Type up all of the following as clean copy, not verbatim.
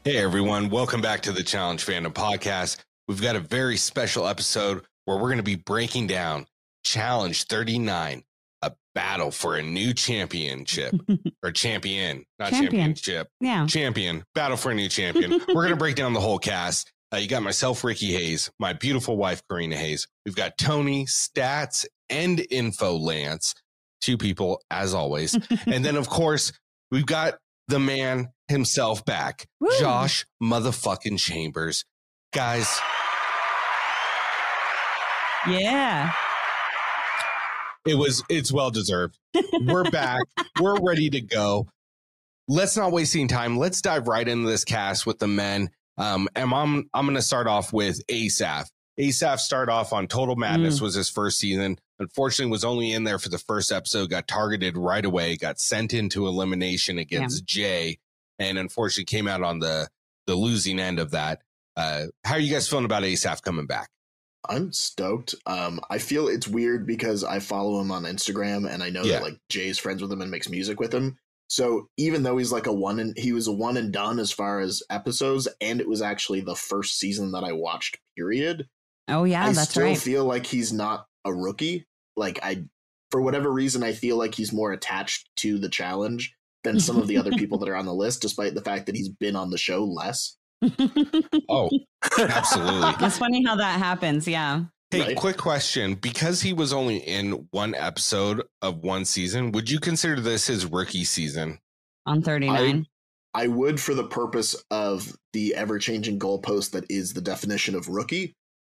Hey everyone, welcome back to the Challenge Fandom Podcast. We've got a very special episode where we're going to be breaking down Challenge 39, a battle for a new championship or champion, not championship. Yeah. Champion, battle for a new champion. We're going to break down the whole cast. You got myself, Ricky Hayes, my beautiful wife, Karina Hayes. We've got Tony, Stats, and Info Lance, two people as always. And then, of course, we've got the man himself back, Woo. Josh motherfucking Chambers. Guys. Yeah. It's well deserved. We're back. We're ready to go. Let's not waste any time. Let's dive right into this cast with the men. And I'm going to start off with Asaph. Asaph started off on Total Madness, was his first season. Unfortunately, was only in there for the first episode, got targeted right away, got sent into elimination against Jay, and unfortunately came out on the losing end of that. How are you guys feeling about Asaph coming back? I'm stoked. I feel it's weird because I follow him on Instagram and I know that like Jay's friends with him and makes music with him. So even though he's like he was a one and done as far as episodes, and it was actually the first season that I watched, period. Oh yeah, that's right. I still feel like he's not a rookie. Like for whatever reason, I feel like he's more attached to the challenge than some of the other people that are on the list, despite the fact that he's been on the show less. Oh, absolutely. It's funny how that happens. Yeah. Hey, quick question. Because he was only in one episode of one season, would you consider this his rookie season? On 39? I would, for the purpose of the ever-changing goalpost that is the definition of rookie.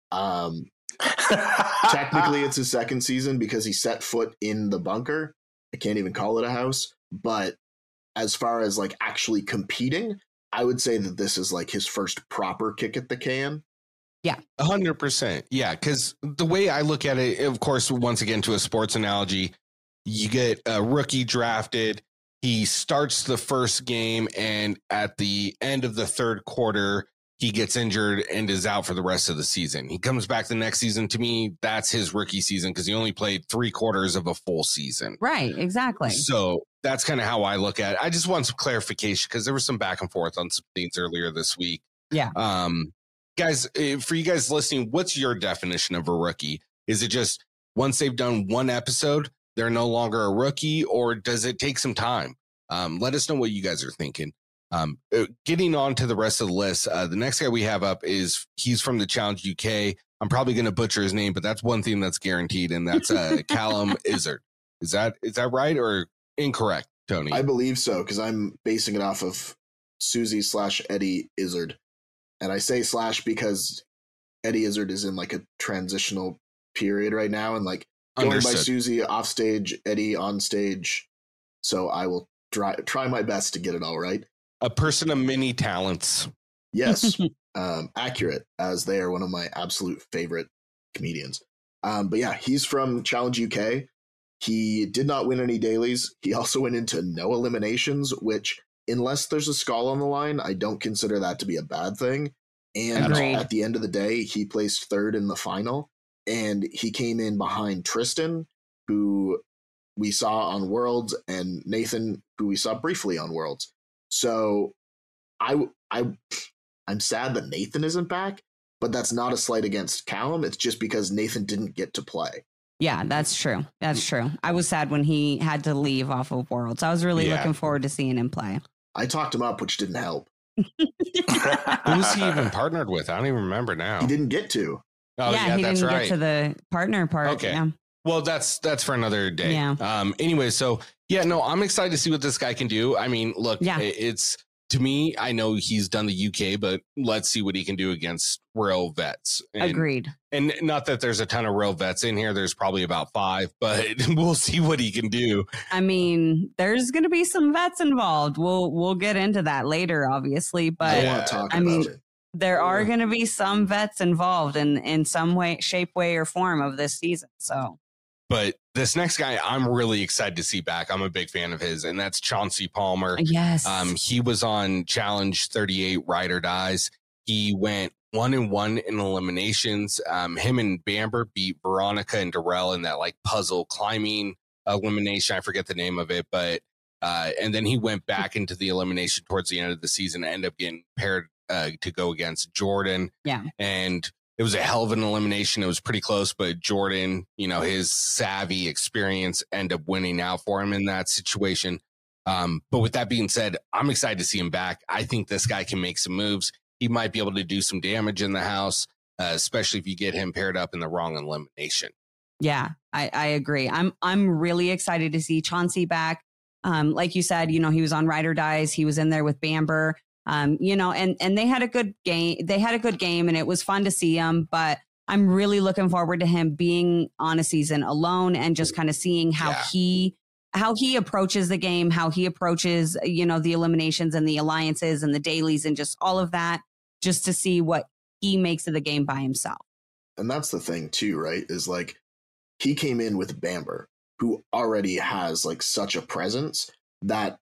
Technically, it's his second season because he set foot in the bunker. I can't even call it a house. But as far as like actually competing, I would say that this is like his first proper kick at the can. Yeah. 100%. Yeah. Because the way I look at it, of course, once again, to a sports analogy, you get a rookie drafted. He starts the first game, and at the end of the third quarter, he gets injured and is out for the rest of the season. He comes back the next season. To me, that's his rookie season because he only played 3/4 of a full season. Right, exactly. So that's kind of how I look at it. I just want some clarification because there was some back and forth on some things earlier this week. Yeah. Guys, for you guys listening, what's your definition of a rookie? Is it just once they've done one episode, they're no longer a rookie, or does it take some time? Let us know what you guys are thinking. Getting on to the rest of the list, the next guy we have up he's from the Challenge UK. I'm probably going to butcher his name, but that's one thing that's guaranteed, and that's Callum Izzard. Is that right or incorrect, Tony? I believe so, because I'm basing it off of Susie/Eddie Izzard. And I say / because Eddie Izzard is in like a transitional period right now, and like going by Susie off stage, Eddie on stage. So I will try my best to get it all right. A person of many talents. Yes. Accurate, as they are one of my absolute favorite comedians. But yeah, he's from Challenge UK. He did not win any dailies. He also went into no eliminations, which, unless there's a skull on the line, I don't consider that to be a bad thing. And Agreed. At the end of the day, he placed third in the final, and he came in behind Tristan, who we saw on Worlds, and Nathan, who we saw briefly on Worlds. So I'm sad that Nathan isn't back, but that's not a slight against Callum. It's just because Nathan didn't get to play. Yeah, that's true. That's true. I was sad when he had to leave off of Worlds. I was really looking forward to seeing him play. I talked him up, which didn't help. Who was he even partnered with? I don't even remember now. He didn't get to. Oh, yeah, he that's didn't right. get to the partner part. Okay. Yeah. Well, that's for another day. Yeah. Anyway, so I'm excited to see what this guy can do. I mean, look, it's, to me, I know he's done the UK, but let's see what he can do against real vets. Agreed. And not that there's a ton of real vets in here. There's probably about 5, but we'll see what he can do. I mean, there's going to be some vets involved. We'll get into that later, obviously. But I want to talk about it. There are going to be some vets involved in some way, shape, way, or form of this season. So. But this next guy, I'm really excited to see back. I'm a big fan of his, and that's Chauncey Palmer. Yes. He was on Challenge 38, Ride or Dies. He went 1-1 in eliminations. Him and Bamber beat Veronica and Darrell in that like puzzle climbing elimination. I forget the name of it, but And then he went back into the elimination towards the end of the season, ended up getting paired to go against Jordan. Yeah. And it was a hell of an elimination. It was pretty close, but Jordan, his savvy experience ended up winning out for him in that situation. But with that being said, I'm excited to see him back. I think this guy can make some moves. He might be able to do some damage in the house, especially if you get him paired up in the wrong elimination. Yeah, I agree. I'm really excited to see Chauncey back. Like you said, he was on Ride or Dies. He was in there with Bamber. And they had a good game. They had a good game, and it was fun to see him. But I'm really looking forward to him being on a season alone and just kind of seeing how he approaches the game, how he approaches, the eliminations and the alliances and the dailies and just all of that, just to see what he makes of the game by himself. And that's the thing too, right? Is like he came in with Bamber, who already has like such a presence that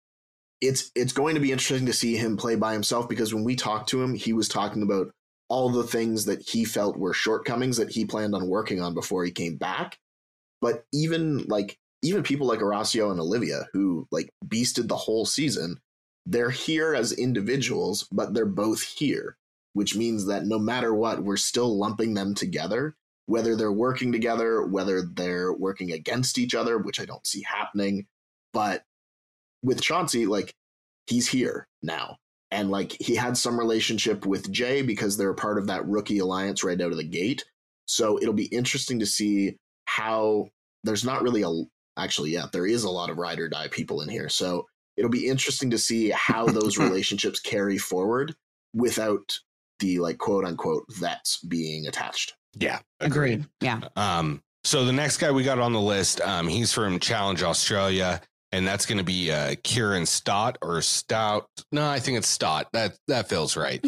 it's going to be interesting to see him play by himself, because when we talked to him, he was talking about all the things that he felt were shortcomings that he planned on working on before he came back. But even people like Horacio and Olivia, who like beasted the whole season, they're here as individuals, but they're both here, which means that no matter what, we're still lumping them together, whether they're working together, whether they're working against each other, which I don't see happening. But with Chauncey, like, he's here now. And like he had some relationship with Jay because they're part of that rookie alliance right out of the gate. So it'll be interesting to see how there's not really there is a lot of Ride or Die people in here. So it'll be interesting to see how those relationships carry forward without the like quote unquote vets being attached. Yeah. Agreed. Yeah. So the next guy we got on the list, he's from Challenge Australia, and that's going to be Kieran Stott or Stout. No, I think it's Stott. That feels right.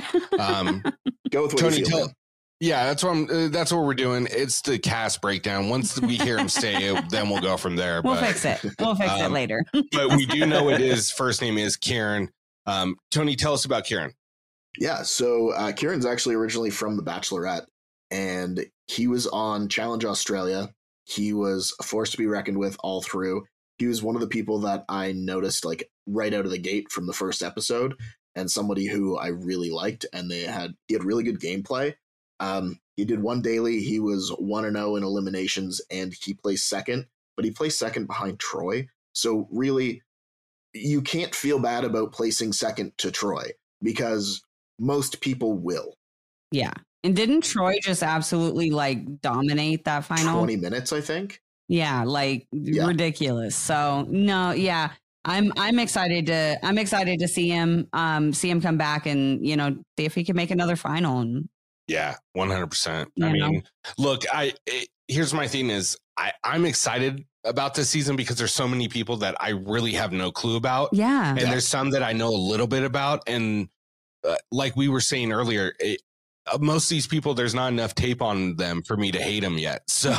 Go with what Tony, you feel. Yeah, that's what we're doing. It's the cast breakdown. Once we hear him say it, then we'll go from there. We'll fix it. We'll fix it later. But we do know first name is Kieran. Tony, tell us about Kieran. Yeah, so Kieran's actually originally from The Bachelorette, and he was on Challenge Australia. He was a force to be reckoned with all through. He was one of the people that I noticed like right out of the gate from the first episode, and somebody who I really liked, and he had really good gameplay. He did one daily. He was 1-0 in eliminations, and he placed second, but he placed second behind Troy. So really, you can't feel bad about placing second to Troy, because most people will. Yeah. And didn't Troy just absolutely like dominate that final 20 minutes, I think? Yeah, ridiculous. So no, yeah. I'm excited to see him come back and, see if he can make another final. And yeah, 100%. I mean, look, here's my thing is I'm excited about this season because there's so many people that I really have no clue about. Yeah. And there's some that I know a little bit about. And like we were saying earlier, most of these people, there's not enough tape on them for me to hate them yet. So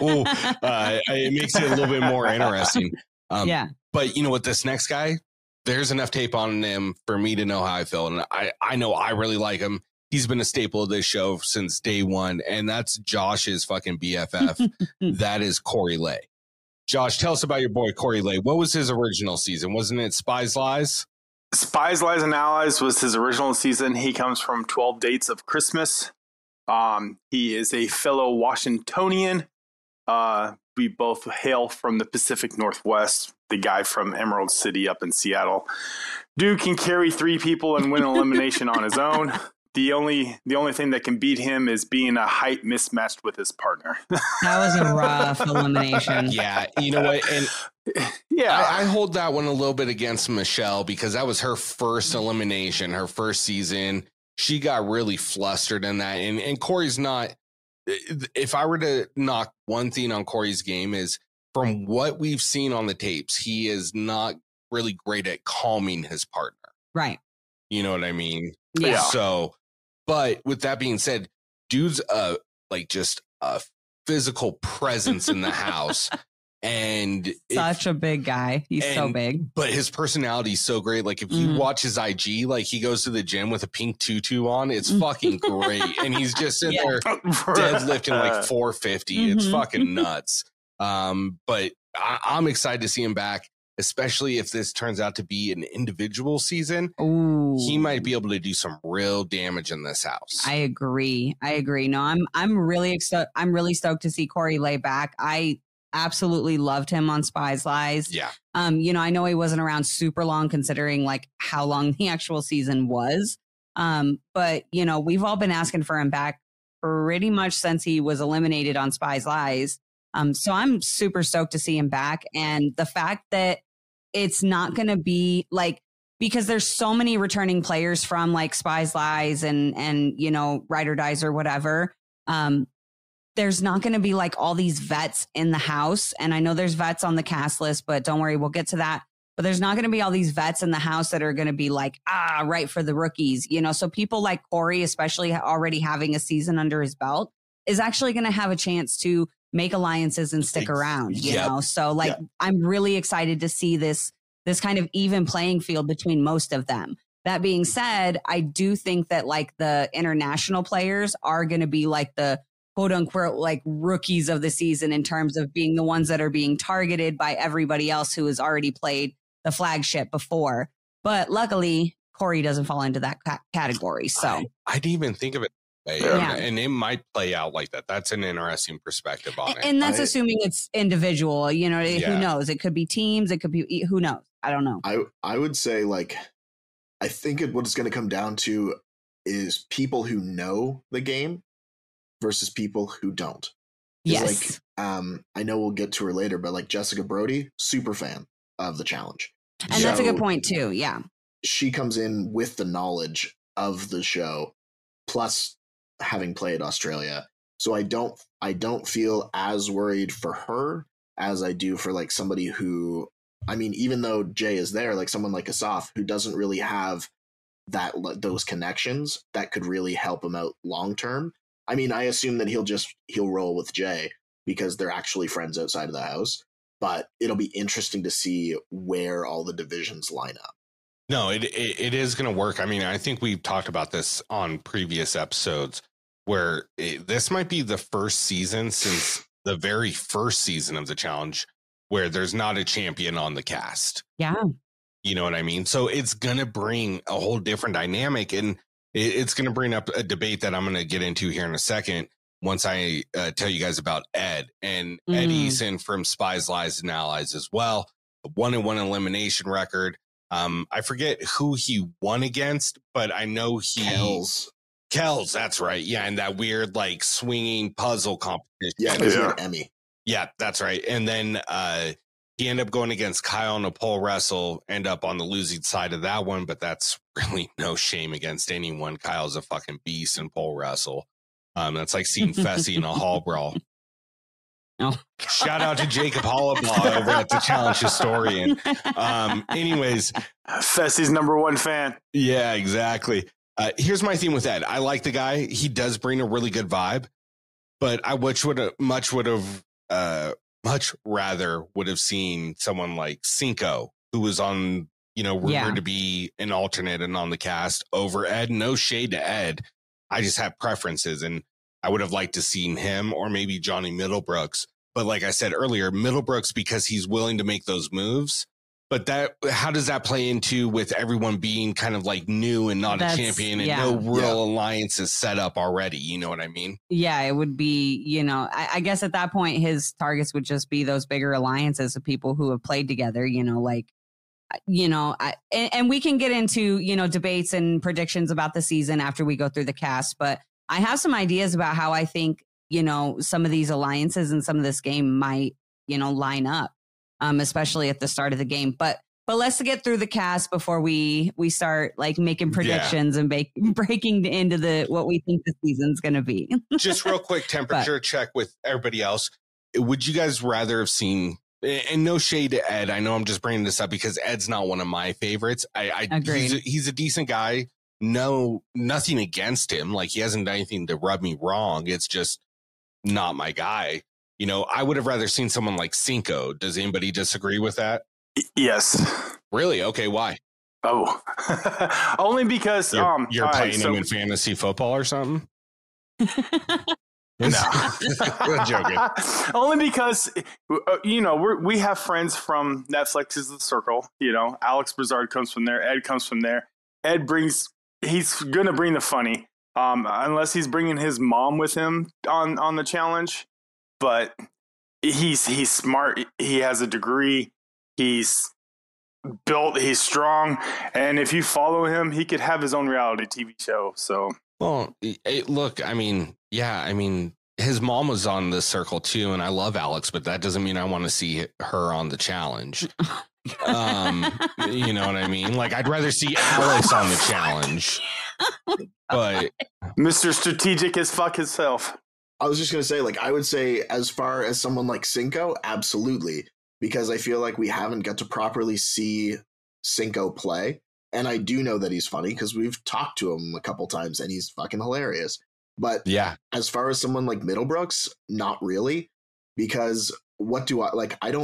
it makes it a little bit more interesting. Yeah. But with this next guy, there's enough tape on him for me to know how I feel. And I know I really like him. He's been a staple of this show since day one. And that's Josh's fucking BFF. That is Corey Lay. Josh, tell us about your boy, Corey Lay. What was his original season? Wasn't it Spies, Lies? Spies, Lies, and Allies was his original season. He comes from 12 Dates of Christmas. He is a fellow Washingtonian. We both hail from the Pacific Northwest. The guy from Emerald City up in Seattle. Dude can carry 3 people and win an elimination on his own. The only thing that can beat him is being a height mismatched with his partner. That was a rough elimination. Yeah, you know what? And yeah, I hold that one a little bit against Michelle because that was her first elimination, her first season. She got really flustered in that. And Corey's not. If I were to knock one thing on Corey's game is from what we've seen on the tapes, he is not really great at calming his partner. Right. You know what I mean? Yeah. So, but with that being said, dude's just a physical presence in the house. And such a big guy. He's so big. But his personality is so great. Like if you watch his IG, like he goes to the gym with a pink tutu on. It's fucking great. And he's just sitting there deadlifting like 450. It's fucking nuts. But I'm excited to see him back. especially if this turns out to be an individual season. Ooh. He might be able to do some real damage in this house. I agree. No, I'm really stoked to see Corey lay back. I absolutely loved him on Spies Lies. Yeah. I know he wasn't around super long considering like how long the actual season was. But we've all been asking for him back pretty much since he was eliminated on Spies Lies. So I'm super stoked to see him back. And the fact that it's not going to be like, because there's so many returning players from like Spies Lies and Ride or Dies or whatever. There's not going to be like all these vets in the house. And I know there's vets on the cast list, but don't worry, we'll get to that. But there's not going to be all these vets in the house that are going to be like, right for the rookies, So people like Corey, especially already having a season under his belt, is actually going to have a chance to make alliances and stick around, you know? So like, I'm really excited to see this kind of even playing field between most of them. That being said, I do think that like the international players are going to be like the quote unquote, like rookies of the season in terms of being the ones that are being targeted by everybody else who has already played the flagship before. But luckily, Corey doesn't fall into that category. So I didn't even think of it. And it might play out like that. That's an interesting perspective on it. And that's assuming it's individual, who knows? It could be teams. It could be, who knows? I don't know. I would say like, I think what it's going to come down to is people who know the game versus people who don't. Yes. Like, I know we'll get to her later, but like Jessica Brody, super fan of the challenge. And that's a good point too. Yeah. She comes in with the knowledge of the show, plus having played Australia. So I don't feel as worried for her as I do for like somebody who, I mean, even though Jay is there, like someone like Asaf who doesn't really have those connections that could really help him out long term. I mean, I assume that he'll roll with Jay because they're actually friends outside of the house, but it'll be interesting to see where all the divisions line up. No, it is going to work. I mean, I think we've talked about this on previous episodes where this might be the first season since the very first season of the challenge where there's not a champion on the cast. Yeah. You know what I mean? So it's going to bring a whole different dynamic, and it's going to bring up a debate that I'm going to get into here in a second once I tell you guys about Ed. And Ed Eason from Spies, Lies, and Allies as well. A 1-1 elimination record. I forget who he won against, but I know Kells, that's right. Yeah, and that weird like swinging puzzle competition. Yeah, because he had Emmy. Yeah, that's right. And then he ended up going against Kyle in a pole wrestle, end up on the losing side of that one, but that's really no shame against anyone. Kyle's a fucking beast in pole wrestle. That's like seeing Fessy in a hall brawl. Oh. Shout out to Jacob Hollabaugh over at the Challenge Historian. Anyways. Fessy's #1 fan. Yeah, exactly. Here's my theme with Ed. I like the guy. He does bring a really good vibe, but I much rather would have seen someone like Cinco, who was on, rumored to be an alternate and on the cast over Ed. No shade to Ed. I just have preferences, and I would have liked to seen him or maybe Johnny Middlebrooks. But like I said earlier, Middlebrooks, because he's willing to make those moves. But how does that play into with everyone being kind of like new and not a champion and no real alliances set up already? You know what I mean? Yeah, it would be, I guess at that point, his targets would just be those bigger alliances of people who have played together, and we can get into, debates and predictions about the season after we go through the cast. But I have some ideas about how I think, some of these alliances and some of this game might, line up. Especially at the start of the game. But let's get through the cast before we start like making predictions and breaking into what we think the season's going to be. Just real quick temperature check with everybody else. Would you guys rather have seen, and no shade to Ed, I know I'm just bringing this up because Ed's not one of my favorites. I agree. He's a decent guy. No, nothing against him. Like he hasn't done anything to rub me wrong. It's just not my guy. I would have rather seen someone like Cinco. Does anybody disagree with that? Yes. Really? Okay. Why? Oh, only because you're playing him in fantasy football or something. No, I'm joking. Only because we have friends from Netflix's The Circle. Alex Brizard comes from there. Ed comes from there. He's gonna bring the funny, unless he's bringing his mom with him on the challenge. But he's smart. He has a degree. He's built. He's strong. And if you follow him, he could have his own reality TV show. So. Well, look, his mom was on The Circle too, and I love Alex, but that doesn't mean I want to see her on the challenge. You know what I mean? Like, I'd rather see Alex on the challenge. But Mr. Strategic as fuck himself. I was just going to say, like, I would say as far as someone like Cinco, absolutely, because I feel like we haven't got to properly see Cinco play. And I do know that he's funny because we've talked to him a couple times and he's fucking hilarious. But yeah, as far as someone like Middlebrooks, not really, because what do I like? I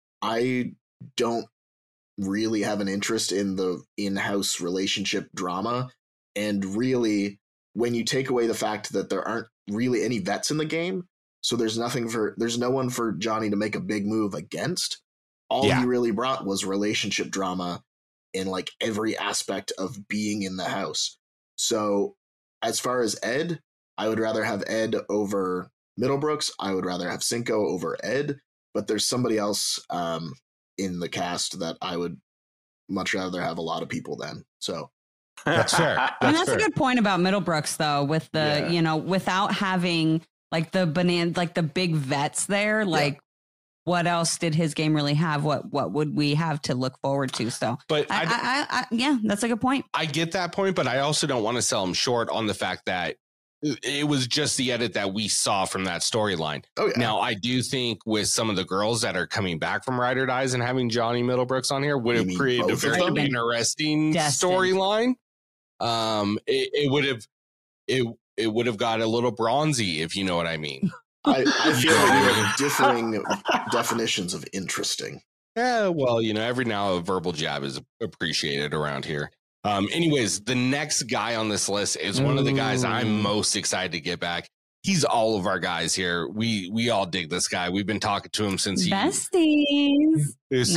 don't really have an interest in the in-house relationship drama. And really, when you take away the fact that there aren't really any vets in the game, so there's no one for Johnny to make a big move against. All he really brought was relationship drama in like every aspect of being in the house. So as far as Ed, I would rather have Ed over Middlebrooks. I would rather have Cinco over Ed, but there's somebody else in the cast that I would much rather have a lot of people than. So that's fair. That's a good point about Middlebrooks though, with the, without having like the like the big vets there, like what else did his game really have? What would we have to look forward to? So, but yeah, that's a good point. I get that point, but I also don't want to sell him short on the fact that it was just the edit that we saw from that storyline. Oh, yeah. Now, I do think with some of the girls that are coming back from Ride or Dies and having Johnny Middlebrooks on here would have created a very interesting storyline. It would have got a little bronzy, if you know what I mean. I feel like we have differing definitions of interesting. Yeah, well, every now a verbal jab is appreciated around here. Anyways, the next guy on this list is one of the guys I'm most excited to get back. He's all of our guys here. We all dig this guy. We've been talking to him since besties.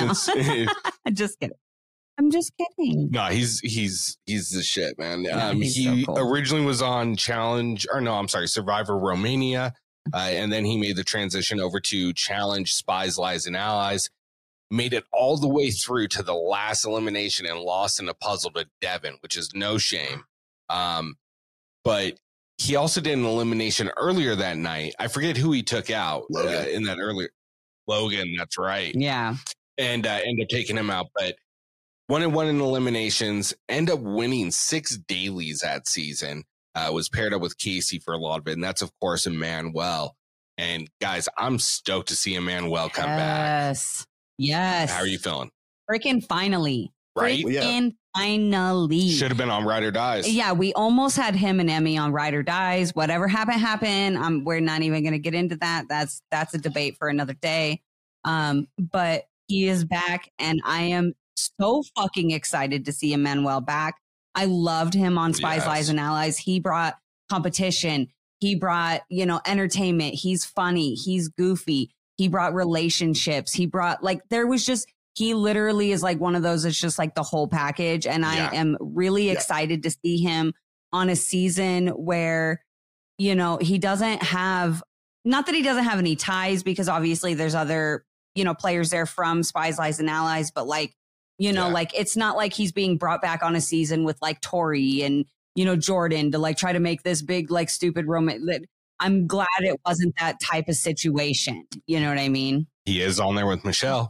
Just kidding. I'm just kidding. No, he's the shit, man. Yeah, he so cool. Originally was on Survivor Romania. And then he made the transition over to Challenge Spies, Lies, and Allies. Made it all the way through to the last elimination and lost in a puzzle to Devin, which is no shame. But he also did an elimination earlier that night. I forget who he took out in that earlier. Logan, that's right. Yeah. And ended up taking him out. But 1-1 in eliminations, end up winning 6 dailies that season. Was paired up with Casey for a lot of it, and that's, of course, Emmanuel. And, guys, I'm stoked to see Emmanuel come back. Yes. How are you feeling? Freaking finally. Right? Finally. Should have been on Ride or Dies. Yeah, we almost had him and Emmy on Ride or Dies. Whatever happened. We're not even going to get into that. That's a debate for another day. But he is back, and I am so fucking excited to see Emmanuel back. I loved him on Spies, Lies, and Allies. He brought competition. He brought, entertainment. He's funny. He's goofy. He brought relationships. He brought he literally is like one of those. It's just like the whole package. And I am really excited to see him on a season where, he doesn't have, not that he doesn't have any ties, because obviously there's other, players there from Spies, Lies, and Allies, but like, like it's not like he's being brought back on a season with like Tori and, Jordan to like try to make this big, like stupid romance. I'm glad it wasn't that type of situation. You know what I mean? He is on there with Michelle.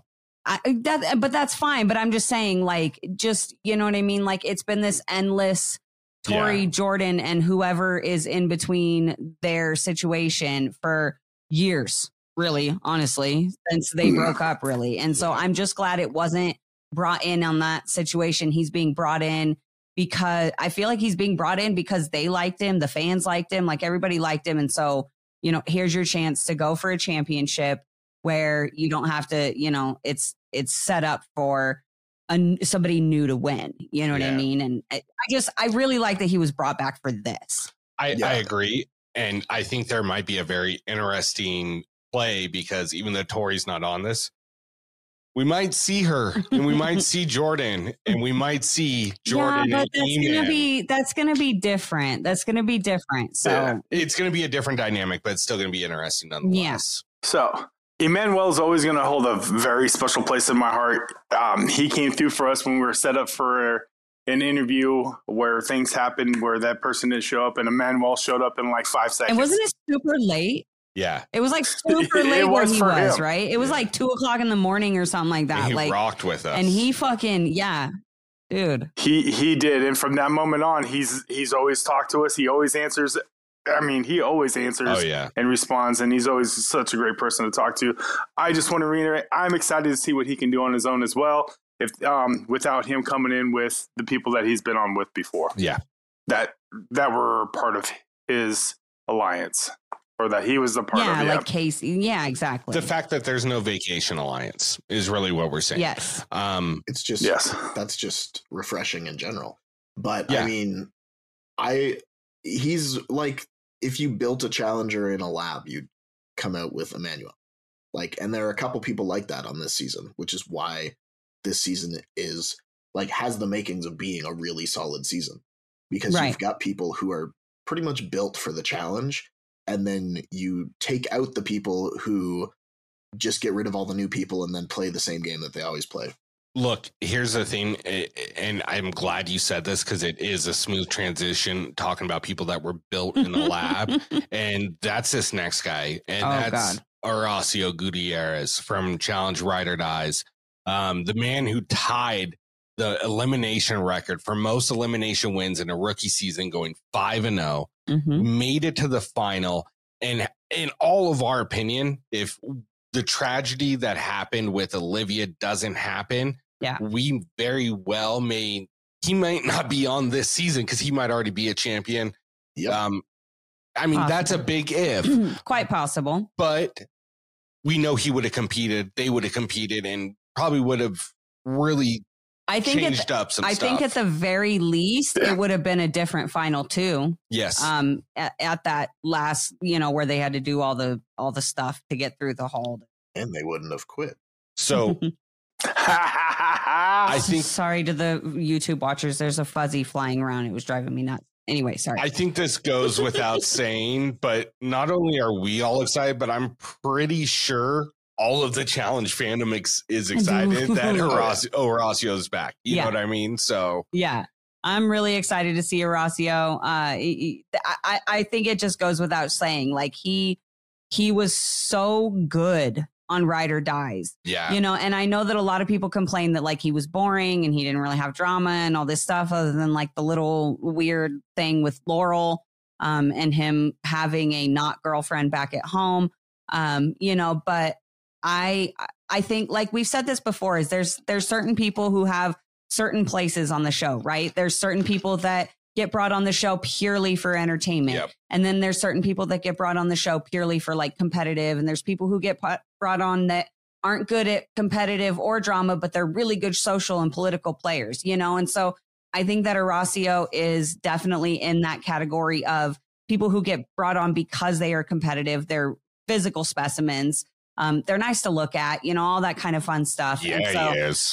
But that's fine. But I'm just saying, like, you know what I mean? Like, it's been this endless Tori, Jordan, and whoever is in between their situation for years, really, honestly, since they broke up, really. And so I'm just glad it wasn't brought in on that situation. He's being brought in because I feel like he's being brought in because they liked him. The fans liked him, like everybody liked him. And so, here's your chance to go for a championship where you don't have to, it's set up for somebody new to win. You know what I mean? And I really like that he was brought back for this. I agree. And I think there might be a very interesting play because even though Tori's not on this, we might see her and we might see Jordan and we might see Jordan. Yeah, but that's gonna be different. That's gonna be different. So yeah, it's gonna be a different dynamic, but it's still gonna be interesting nonetheless. Yeah. So Emmanuel is always going to hold a very special place in my heart. He came through for us when we were set up for an interview where things happened where that person didn't show up, and Emmanuel showed up in like 5 seconds. And wasn't it super late? Yeah. It was like super late It where was he for was, him. right? It was like 2:00 in the morning or something like that. And he like rocked with us. and he fucking, yeah, dude. He did, and from that moment on, he's always talked to us. He always answers. I mean, he always answers Oh, yeah. and responds, and he's always such a great person to talk to. I just want to reiterate, I'm excited to see what he can do on his own as well. If without him coming in with the people that he's been on with before, Yeah. that were part of his alliance, or that he was a part Yeah, of. like Casey. Yeah, exactly. The fact that there's no vacation alliance is really what we're saying. Yes. It's just Yes. that's just refreshing in general. But Yeah. I mean, he's like, if you built a challenger in a lab, you'd come out with Emmanuel. Like, and there are a couple people like that on this season, which is why this season is like has the makings of being a really solid season, because Right. you've got people who are pretty much built for the challenge, and then you take out the people who just get rid of all the new people and then play the same game that they always play. Look, here's the thing, and I'm glad you said this because it is a smooth transition talking about people that were built in the lab. And that's this next guy. And Oh, that's God. Horacio Gutierrez from Challenge Ride or Dies. The man who tied the elimination record for most elimination wins in a rookie season, going 5-0, Mhm. made it to the final. And in all of our opinion, if the tragedy that happened with Olivia doesn't happen, Yeah. we very well he might not be on this season because he might already be a champion. Yep. I mean, that's a Possible. big if, Quite possible. but we know he would have competed. They would have competed and probably would have really I think changed up some I stuff. think at the very least it would have been a different final too. Yes. At that last, where they had to do all the stuff to get through the hall. And they wouldn't have quit. So I think Sorry to the YouTube watchers. There's a fuzzy flying around. It was driving me nuts. Anyway, sorry. I think this goes without saying, but not only are we all excited, but I'm pretty sure all of the challenge fandom is excited that Horacio's back. You know what I mean? So Yeah. I'm really excited to see Horacio. I think it just goes without saying, like he was so good on Ride or Dies, yeah, and I know that a lot of people complain that like he was boring and he didn't really have drama and all this stuff other than like the little weird thing with Laurel, and him having a not girlfriend back at home. But I think, like we've said this before, is there's certain people who have certain places on the show, right? There's certain people that get brought on the show purely for entertainment. Yep. And then there's certain people that get brought on the show purely for like competitive. And there's people who get brought on that aren't good at competitive or drama, but they're really good social and political players, And so I think that Horacio is definitely in that category of people who get brought on because they are competitive. They're physical specimens. They're nice to look at, all that kind of fun stuff. yeah, And so, he is.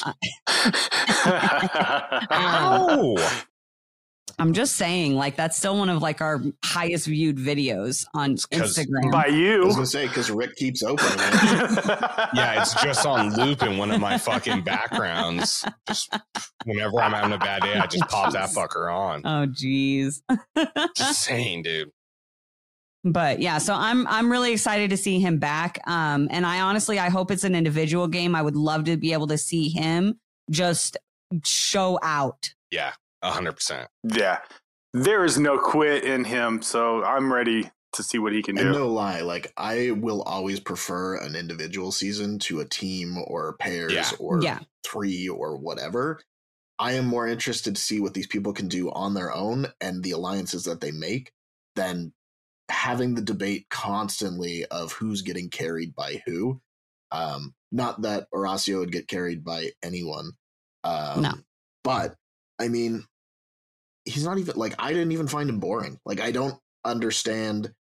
Ow! I'm just saying, like, that's still one of like our highest viewed videos on 'cause Instagram. By I was you. gonna say, because Rick keeps opening it. Yeah, it's just on loop in one of my fucking backgrounds. Just whenever I'm having a bad day, I just pop that fucker on. Oh, geez. Just saying, dude. But yeah, so I'm really excited to see him back. And I hope it's an individual game. I would love to be able to see him just show out. Yeah, 100%. Yeah. There is no quit in him, so I'm ready to see what he can And do. no lie, like I will always prefer an individual season to a team or pairs Yeah. or Yeah. 3 or whatever. I am more interested to see what these people can do on their own and the alliances that they make than having the debate constantly of who's getting carried by who. Not that Horacio would get carried by anyone. No. But I mean, he's not even like, I didn't even find him boring. Like, I don't understand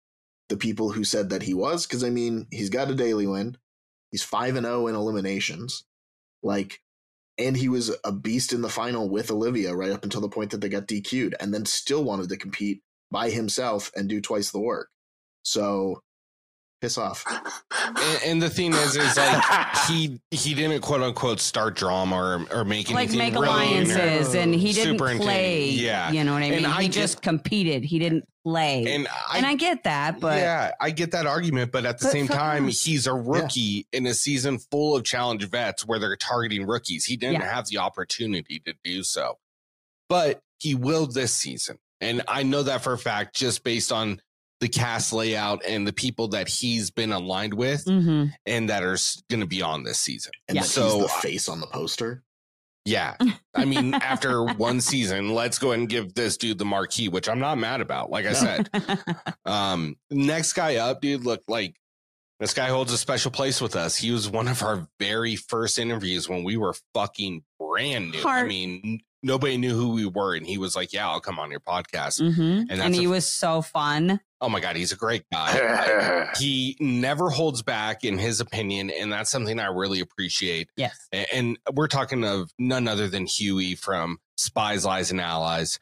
the people who said that he was, because I mean, he's got a daily win. He's 5-0 in eliminations. Like, and he was a beast in the final with Olivia right up until the point that they got DQ'd, and then still wanted to compete by himself and do twice the work. So piss off. And the thing is like he didn't quote unquote start drama or make anything make really alliances, and he didn't super play. yeah, you know what I mean. And he just competed. He didn't play, and I get that. But yeah, I get that argument. But at the same time, he's a rookie in a season full of challenge vets where they're targeting rookies. He didn't have the opportunity to do so, but he will this season, and I know that for a fact just based on the cast layout and the people that he's been aligned with and that are going to be on this season. And so he's the face on the poster. Yeah. I mean, after one season, let's go ahead and give this dude the marquee, which I'm not mad about. Like I said, next guy up, dude, look, like this guy holds a special place with us. He was one of our very first interviews when we were fucking brand new. I mean, nobody knew who we were. And he was like, yeah, I'll come on your podcast. And he was so fun. Oh my God, he's a great guy. He never holds back in his opinion, and that's something I really appreciate. Yes. And we're talking of none other than Huey from Spies, Lies, and Allies.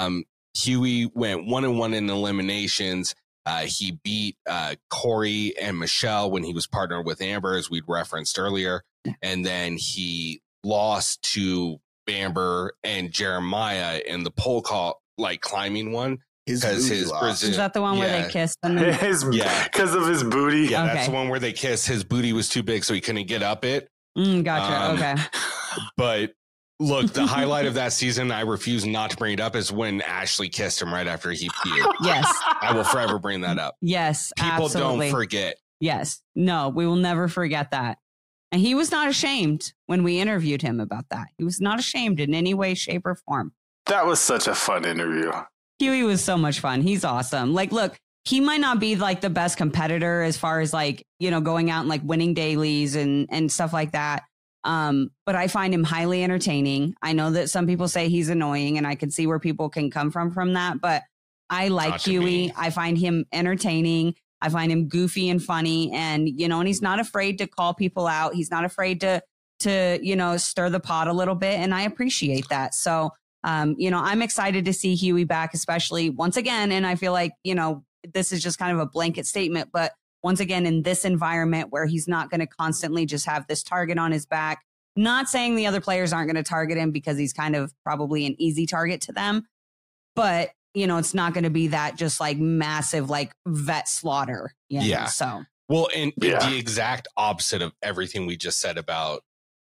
Huey went 1-1 in eliminations. He beat Corey and Michelle when he was partnered with Amber, as we'd referenced earlier. And then he lost to Bamber and Jeremiah in the pole call, like climbing one. Because his Brazil, is that the one where they kissed? Because of his booty. Yeah, that's the one where they kissed. His booty was too big, so he couldn't get up it. Gotcha. Okay. But look, the highlight of that season, I refuse not to bring it up, is when Ashley kissed him right after he peed. Yes. I will forever bring that up. Yes. People absolutely. don't forget. Yes. No, we will never forget that. And he was not ashamed when we interviewed him about that. He was not ashamed in any way, shape, or form. That was such a fun interview. Huey was so much fun. He's awesome. Like, look, he might not be like the best competitor as far as like, you know, going out and like winning dailies and stuff like that. But I find him highly entertaining. I know that some people say he's annoying, and I can see where people can come from that. But I like Huey. I find him entertaining. I find him goofy and funny, and, you know, and he's not afraid to call people out. He's not afraid to, you know, stir the pot a little bit. And I appreciate that. So, you know, I'm excited to see Huey back, especially once again. And I feel like, you know, this is just kind of a blanket statement, but once again, in this environment where he's not going to constantly just have this target on his back, not saying the other players aren't going to target him because he's kind of probably an easy target to them, but, you know, it's not going to be that just like massive, like vet slaughter. You know? Yeah. So, well, and the exact opposite of everything we just said about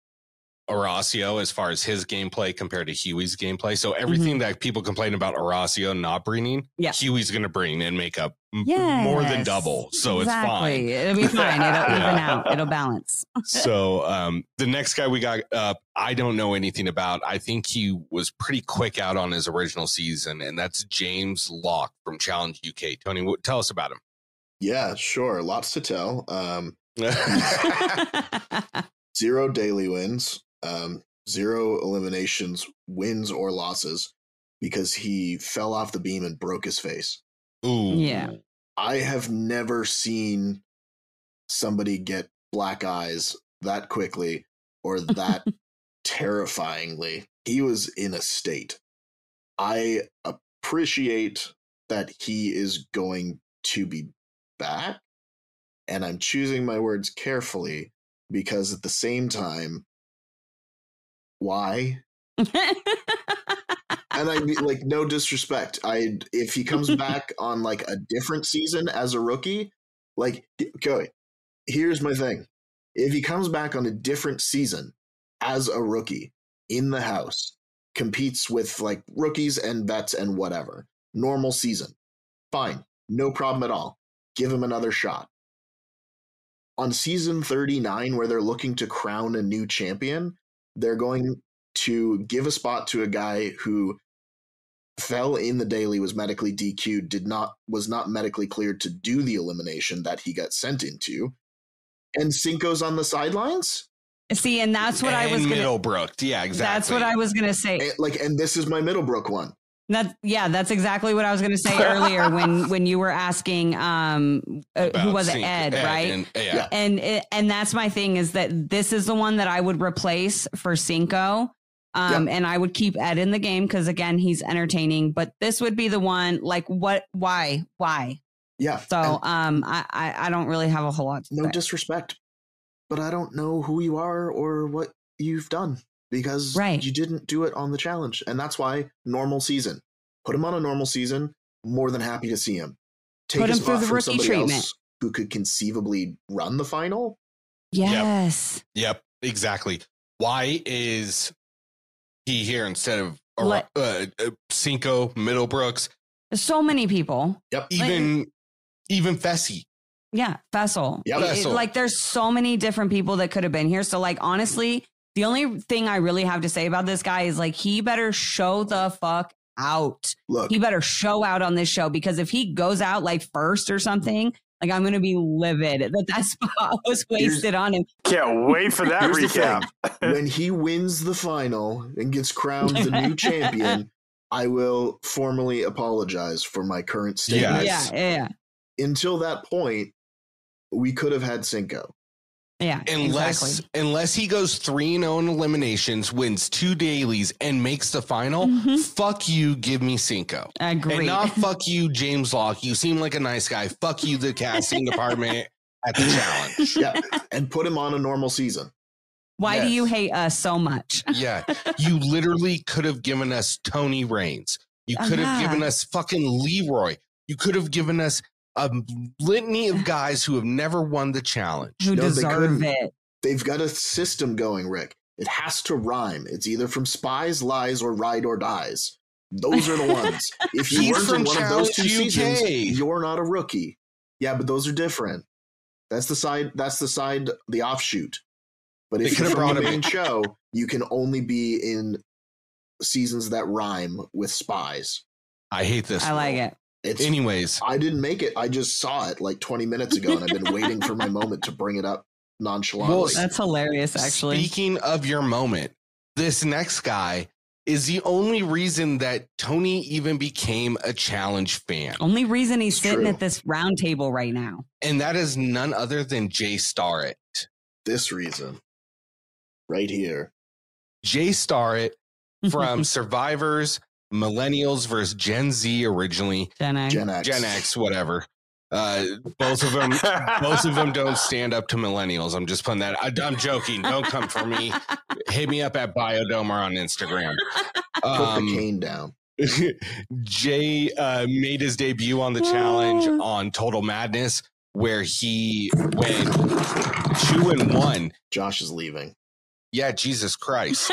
Horacio as far as his gameplay compared to Huey's gameplay. So everything that people complain about Horacio not bringing, Huey's going to bring and make up more than double. So it's fine. It'll be fine. It'll even out. It'll balance. So the next guy we got up, I don't know anything about. I think he was pretty quick out on his original season, and that's James Locke from Challenge UK. Tony, tell us about him. Yeah, sure. Lots to tell. 0 daily wins. 0 eliminations, wins or losses, because he fell off the beam and broke his face. Ooh. Yeah. I have never seen somebody get black eyes that quickly or that terrifyingly. He was in a state. I appreciate that he is going to be back, and I'm choosing my words carefully because at the same time, why? And I mean, like, no disrespect. If he comes back on like a different season as a rookie, like, okay, here's my thing. If he comes back on a different season as a rookie in the house, competes with like rookies and vets and whatever, normal season, fine, no problem at all. Give him another shot. On season 39, where they're looking to crown a new champion, they're going to give a spot to a guy who fell in the daily, was medically DQ'd, was not medically cleared to do the elimination that he got sent into, and Cinco's on the sidelines. See, and that's what I was going to... Middlebrook. Yeah, exactly. That's what I was going to say. And this is my Middlebrook one. That's exactly what I was going to say earlier when you were asking who was it, Ed, right? And that's my thing, is that this is the one that I would replace for Cinco. And I would keep Ed in the game because, again, he's entertaining. But this would be the one, like, why? Yeah. So I don't really have a whole lot to say. No disrespect, but I don't know who you are or what you've done, because you didn't do it on the challenge. And that's why normal season. Put him on a normal season. More than happy to see him. Put him through the rookie treatment. Else who could conceivably run the final. Yes. Yep. Exactly. Why is he here instead of Cinco, Middlebrooks? There's so many people. Yep. Even Fessy. Yeah, Fessel. Yep. Fessel. Like, there's so many different people that could have been here. So, like, honestly, the only thing I really have to say about this guy is, like, he better show the fuck out. Look, he better show out on this show, because if he goes out like first or something, like, I'm going to be livid that spot was wasted on him. Can't wait for that recap. When he wins the final and gets crowned the new champion, I will formally apologize for my current statement. Yeah. Until that point, we could have had Cinco. Yeah, unless he goes 3-0 in eliminations, wins 2 dailies, and makes the final. Fuck you, give me Cinco. I agree. And not fuck you, James Locke. You seem like a nice guy. Fuck you, the casting department at the challenge. Yeah, and put him on a normal season. Why do you hate us so much? Yeah, you literally could have given us Tony Reigns. You could have given us fucking Leroy. You could have given us a litany of guys who have never won the challenge. Who deserve it. They've got a system going, Rick. It has to rhyme. It's either from Spies, Lies, or Ride or Dies. Those are the ones. If you weren't in one of those 2 seasons, you're not a rookie. Yeah, but those are different. That's the offshoot. But if you're from the main show, you can only be in seasons that rhyme with Spies. I hate this. I like it. Anyways, I didn't make it. I just saw it like 20 minutes ago, and I've been waiting for my moment to bring it up nonchalantly. Well, that's hilarious, actually. Speaking of your moment, this next guy is the only reason that Tony even became a challenge fan. Only reason he's sitting at this round table right now. And that is none other than Jay Starrett. This reason. Right here. Jay Starrett from Survivors, Millennials versus Gen Z originally. Gen X, whatever. Both of them don't stand up to millennials. I'm just putting that. I'm joking. Don't come for me. Hit me up at Biodomer on Instagram. Put the cane down. Jay made his debut on the challenge on Total Madness, where he went 2-1. Josh is leaving. Yeah, Jesus Christ.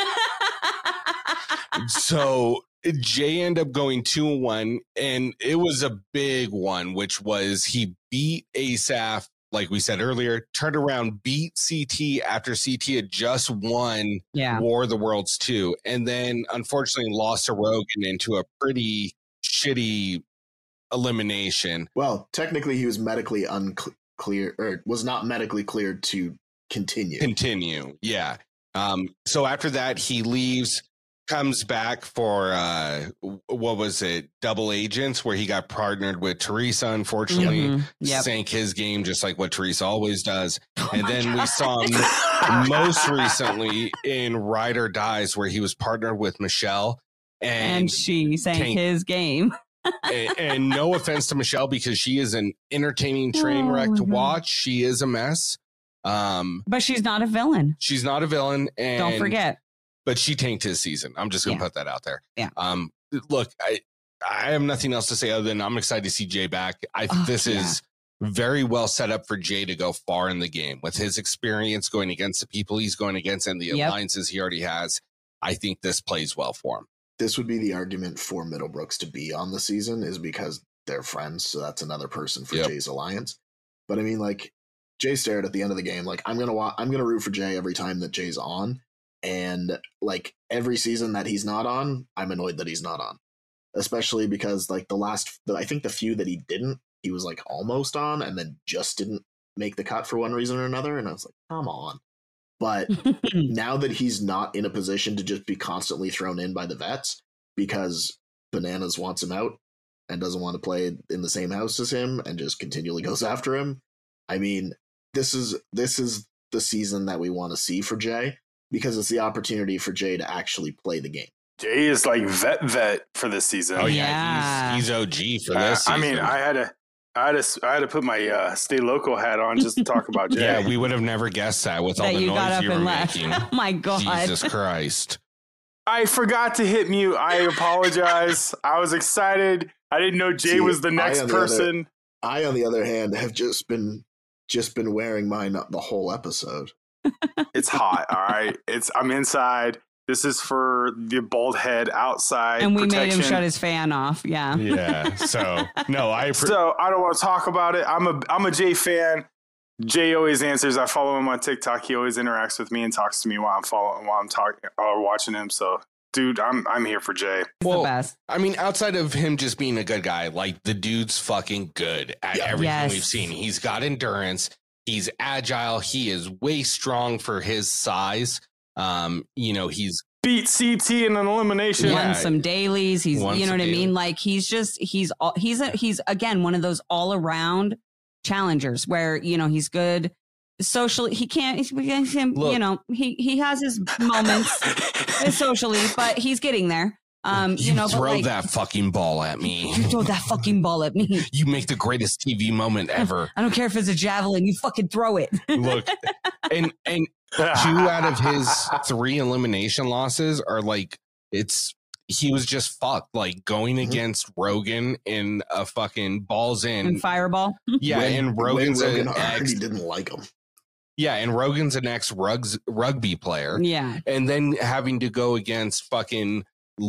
So Jay ended up going 2-1, and it was a big one, which was he beat Asaph, like we said earlier, turned around, beat CT after CT had just won War of the Worlds 2, and then unfortunately lost to Rogan into a pretty shitty elimination. Well, technically he was medically unclear, or was not medically cleared to continue. Yeah. So after that, he leaves, comes back for what was it, Double Agents, where he got partnered with Teresa. Unfortunately, sank his game just like what Teresa always does. And then we saw him most recently in Ride or Dies, where he was partnered with Michelle, and she sank his game. and no offense to Michelle, because she is an entertaining train wreck to watch. She is a mess. But she's not a villain. She's not a villain. And don't forget. But she tanked his season. I'm just going to put that out there. Yeah. Look, I have nothing else to say other than I'm excited to see Jay back. I think this is very well set up for Jay to go far in the game with his experience going against the people he's going against and the alliances he already has. I think this plays well for him. This would be the argument for Middlebrooks to be on the season, is because they're friends. So that's another person for Jay's alliance. But I mean, like, Jay Starrett at the end of the game, like, I'm gonna root for Jay every time that Jay's on, and like every season that he's not on, I'm annoyed that he's not on, especially because like I think the few that he didn't, he was like almost on, and then just didn't make the cut for one reason or another, and I was like, come on. But now that he's not in a position to just be constantly thrown in by the vets, because Bananas wants him out and doesn't want to play in the same house as him and just continually goes after him. I mean, this is the season that we want to see for Jay, because it's the opportunity for Jay to actually play the game. Jay is like vet for this season. Oh Yeah. yeah, he's OG for this season. I mean, I had to put my stay local hat on just to talk about Jay. Yeah, we would have never guessed that with all That the you got noise up you were and left. making. Oh my God. Jesus Christ. I forgot to hit mute. I apologize. I was excited. I didn't know Jay was the next person. I, on the other hand, have just been wearing mine the whole episode. It's hot. All right. I'm inside. This is for the bald head outside. And we protection. made him shut his fan off. Yeah. Yeah. So no, So I don't want to talk about it. I'm a Jay fan. Jay always answers. I follow him on TikTok. He always interacts with me and talks to me while I'm talking or watching him. So, dude, I'm here for Jay. He's the best. I mean, outside of him just being a good guy, like the dude's fucking good at everything Yes. we've seen. He's got endurance. He's agile. He is way strong for his size. He's Beat CT in an elimination. Yeah. Won some dailies. He's, Won you know some what I mean? dailies. Like he's again, one of those all around challengers where, he's good socially. He can't, Look. he has his moments socially, but he's getting there. throw that fucking ball at me. You throw that fucking ball at me. You make the greatest TV moment ever. I don't care if it's a javelin. You fucking throw it. Look, and 2 out of his 3 elimination losses are like, he was just fucked, like going against Rogan in a fucking balls in And fireball. yeah, and Rogan's Rogan an already ex, didn't like him. yeah, and Rogan's an ex rugby player, Yeah. and then having to go against fucking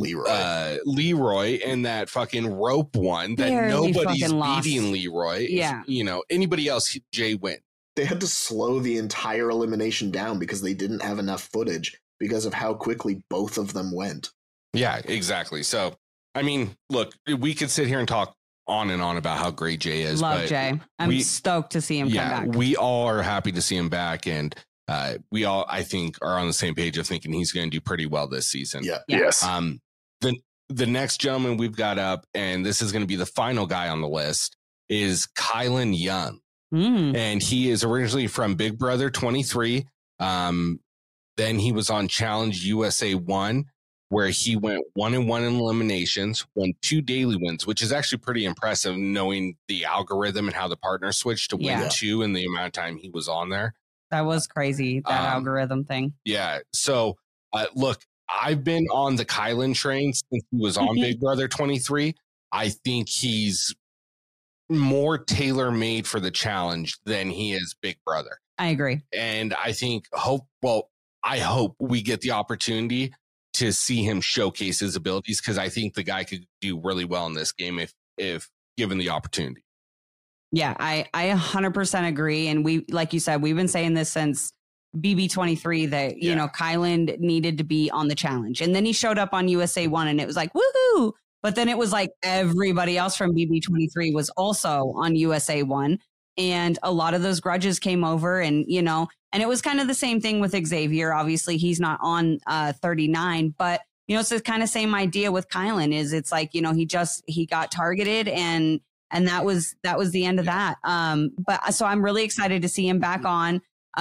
Leroy in that fucking rope one that Barely nobody's fucking lost. beating Leroy. Yeah. Anybody else, Jay win. They had to slow the entire elimination down because they didn't have enough footage because of how quickly both of them went. Yeah, exactly. So, I mean, look, we could sit here and talk on and on about how great Jay is. Love but Jay. I'm stoked to see him come back. we all are happy to see him back, and we all, I think, are on the same page of thinking he's going to do pretty well this season. Yeah. Yes. The next gentleman we've got up, and this is going to be the final guy on the list, is Kylan Young. And he is originally from Big Brother 23. Then he was on Challenge USA 1, where he went 1-1 in eliminations, won 2 daily wins, which is actually pretty impressive knowing the algorithm and how the partner switched to win 2 in the amount of time he was on there. That was crazy, that algorithm thing. Yeah. So, look, I've been on the Kylan train since he was on Big Brother 23. I think he's more tailor-made for the challenge than he is Big Brother. I agree. And I think I hope we get the opportunity to see him showcase his abilities, because I think the guy could do really well in this game if given the opportunity. Yeah, I 100% agree. And we, like you said, we've been saying this since BB23 that, Kylan needed to be on the challenge. And then he showed up on USA 1 and it was like, woohoo. But then it was like everybody else from BB23 was also on USA 1. And a lot of those grudges came over and it was kind of the same thing with Xavier. Obviously, he's not on 39, but, it's the kind of same idea with Kylan is it's like, he got targeted and that was the end of that. But so I'm really excited to see him back on.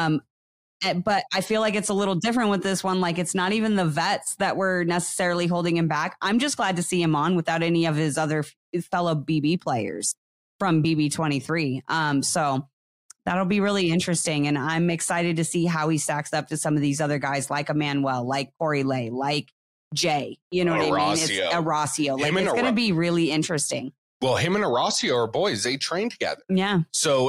But I feel like it's a little different with this one. Like it's not even the vets that were necessarily holding him back. I'm just glad to see him on without any of his other fellow BB players from BB23. So that'll be really interesting. And I'm excited to see how he stacks up to some of these other guys like Emmanuel, like Corey Lay, like Jay. You know what I mean? It's Horacio. Like it's going to be really interesting. Well, him and Horacio are boys. They train together. Yeah. So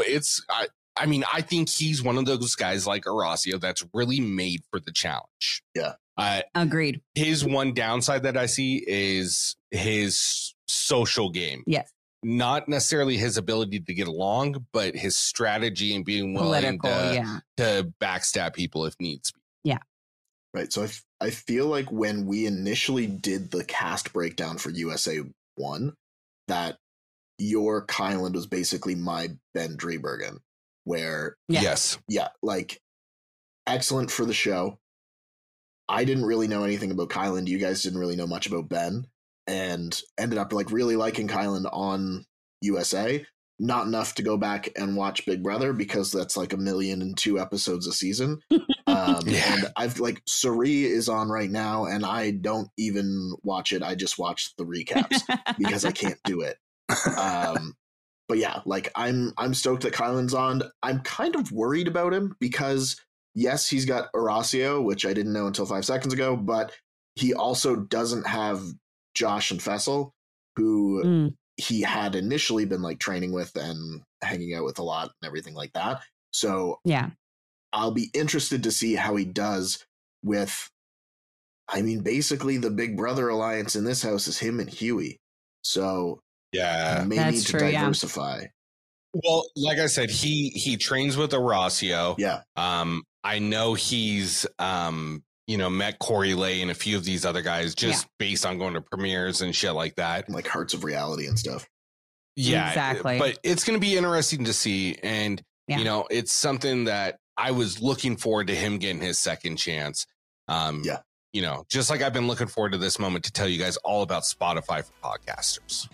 I think he's one of those guys like Horacio that's really made for the challenge. Yeah. Agreed. His one downside that I see is his social game. Yes. Not necessarily his ability to get along, but his strategy and being willing to backstab people if needs be. Yeah. Right. So I feel like when we initially did the cast breakdown for USA 1, that your Kylan was basically my Ben Driebergen. Where like excellent for the show. I didn't really know anything about Kylan. You guys didn't really know much about Ben. and ended up like really liking Kyland on USA. Not enough to go back and watch Big Brother because that's like 1,000,002 episodes a season. And I've like Suri is on right now, and I don't even watch it. I just watch the recaps because I can't do it. But yeah, like I'm stoked that Kyland's on. I'm kind of worried about him because yes, he's got Horacio, which I didn't know until 5 seconds ago, but he also doesn't have Josh and Fessel, who he had initially been like training with and hanging out with a lot and everything like that. So yeah, I'll be interested to see how he does with, I mean, basically the Big Brother alliance in this house is him and Huey. So yeah, may that's need to true, diversify. Yeah. Well, like I said, he trains with Horacio. Yeah. I know he's met Corey Lay and a few of these other guys just based on going to premieres and shit like that. Like Hearts of Reality and stuff. Yeah, exactly. But it's going to be interesting to see. And, it's something that I was looking forward to him getting his second chance. Just like I've been looking forward to this moment to tell you guys all about Spotify for podcasters.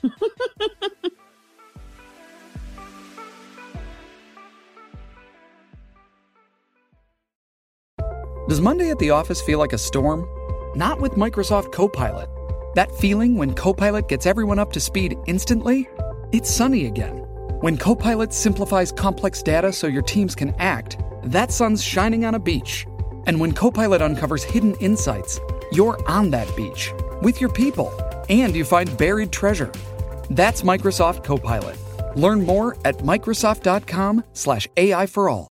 Does Monday at the office feel like a storm? Not with Microsoft Copilot. That feeling when Copilot gets everyone up to speed instantly? It's sunny again. When Copilot simplifies complex data so your teams can act, that sun's shining on a beach. And when Copilot uncovers hidden insights, you're on that beach with your people, and you find buried treasure. That's Microsoft Copilot. Learn more at Microsoft.com/AI for all.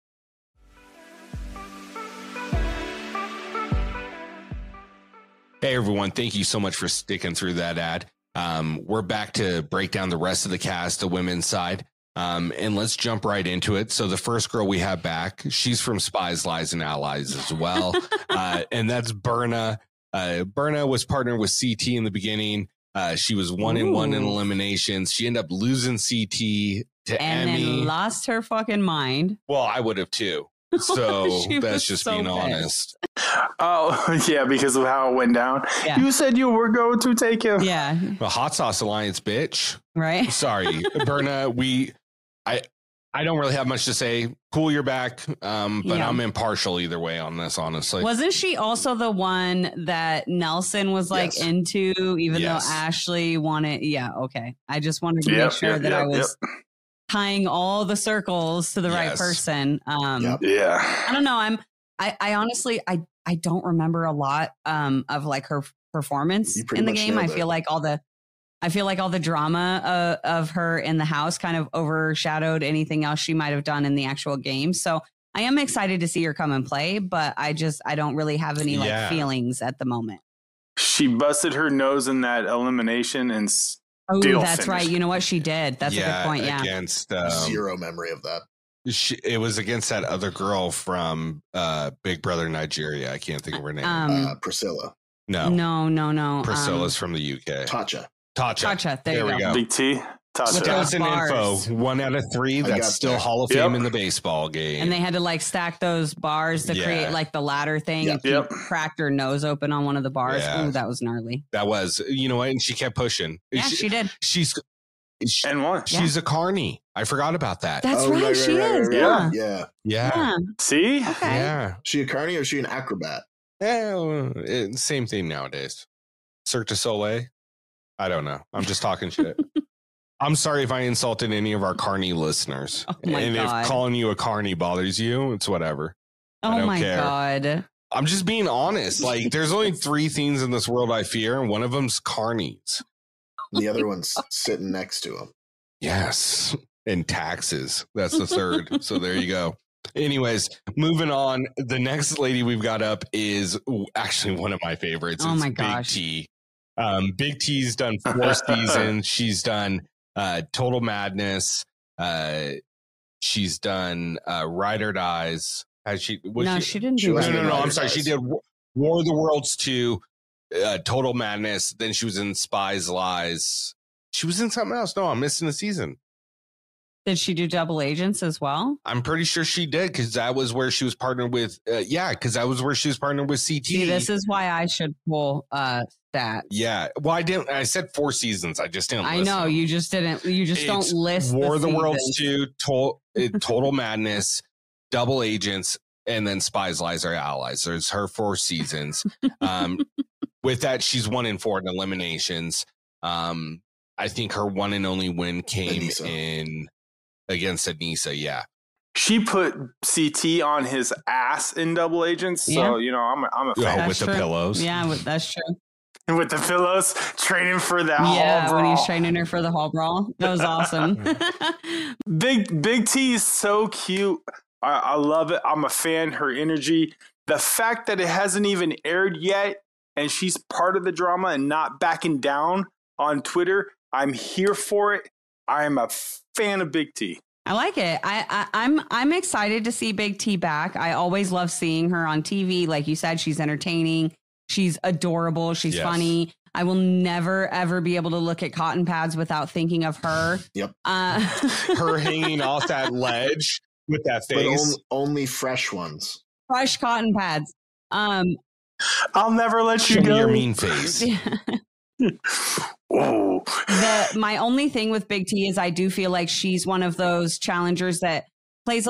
Hey, everyone. Thank you so much for sticking through that ad. We're back to break down the rest of the cast, the women's side. And let's jump right into it. So the first girl we have back, she's from Spies, Lies, and Allies as well. And that's Berna. Berna was partnered with CT in the beginning. She was 1-1 in eliminations. She ended up losing CT to Emmy. Then lost her fucking mind. Well, I would have too. So that's just being honest. Oh, yeah, because of how it went down. Yeah. You said you were going to take him. Yeah. Well, Hot Sauce Alliance, bitch. Right. Sorry, Berna. I don't really have much to say. Cool, you're back. But I'm impartial either way on this, honestly. Wasn't she also the one that Nelson was like into, even though Ashley wanted? Yeah. Okay. I just wanted to make sure that I was tying all the circles to the right person. Yeah. I don't know. I honestly, I don't remember a lot of like her performance in the game. I feel like all the drama of her in the house kind of overshadowed anything else she might have done in the actual game. So I am excited to see her come and play, but I don't really have any like feelings at the moment. She busted her nose in that elimination and that's right. You know what she did? That's a good point. Yeah. Against zero memory of that. It was against that other girl from Big Brother Nigeria. I can't think of her name. Priscilla. No. Priscilla's from the UK. Tasha. There we go. Big T. Tasha. That's an info. 1 out of 3. That's still Hall of Fame in the baseball game. And they had to like stack those bars to create like the ladder thing. And she cracked her nose open on one of the bars. Ooh, that was gnarly. That was, you know what? And she kept pushing. Yeah, she did. And what? She's a carny. I forgot about that. That's right. She is. Yeah. See? Okay. Yeah. She a carny or is she an acrobat? Same thing nowadays. Cirque du Soleil. I don't know. I'm just talking shit. I'm sorry if I insulted any of our carny listeners. Oh my God. If calling you a carny bothers you, it's whatever. I don't care. God. I'm just being honest. Like, there's only 3 things in this world I fear, and one of them's carnies. The other one's sitting next to him. Yes. And taxes. That's the third. So there you go. Anyways, moving on. The next lady we've got up is actually one of my favorites. Oh my Big gosh. T. Big T's done 4 seasons. She's done Total Madness. She's done Ride or Dies. Has she? She didn't do it. No. I'm sorry. She did War of the Worlds 2, Total Madness. Then she was in Spies, Lies. She was in something else. No, I'm missing a season. Did she do Double Agents as well? I'm pretty sure she did, because that was where she was partnered with. Because that was where she was partnered with CT. See, this is why I should pull stats. Yeah. Well, I didn't. I said 4 seasons. I just didn't. I know you just didn't. You just don't list. War of the Worlds 2, Total Madness, Double Agents, and then Spies, Lies, or Allies. There's her 4 seasons. With that, she's 1-4 in eliminations. I think her one and only win came in against Anissa. Yeah. She put CT on his ass in Double Agents. So, you know, I'm a fan. With the pillows. Yeah, that's true. And with the pillows, training for the hall brawl. When he's training her for the hall brawl. That was awesome. Big T is so cute. I love it. I'm a fan. Her energy. The fact that it hasn't even aired yet and she's part of the drama and not backing down on Twitter, I'm here for it. I am a fan of Big T. I like it. I'm excited to see Big T back. I always love seeing her on TV. Like you said, she's entertaining. She's adorable. She's funny. I will never, ever be able to look at cotton pads without thinking of her. Yep. Her hanging off that ledge with that face. But only fresh ones. Fresh cotton pads. I'll never let you go. Your mean face. Whoa. My only thing with Big T is I do feel like she's one of those challengers that relies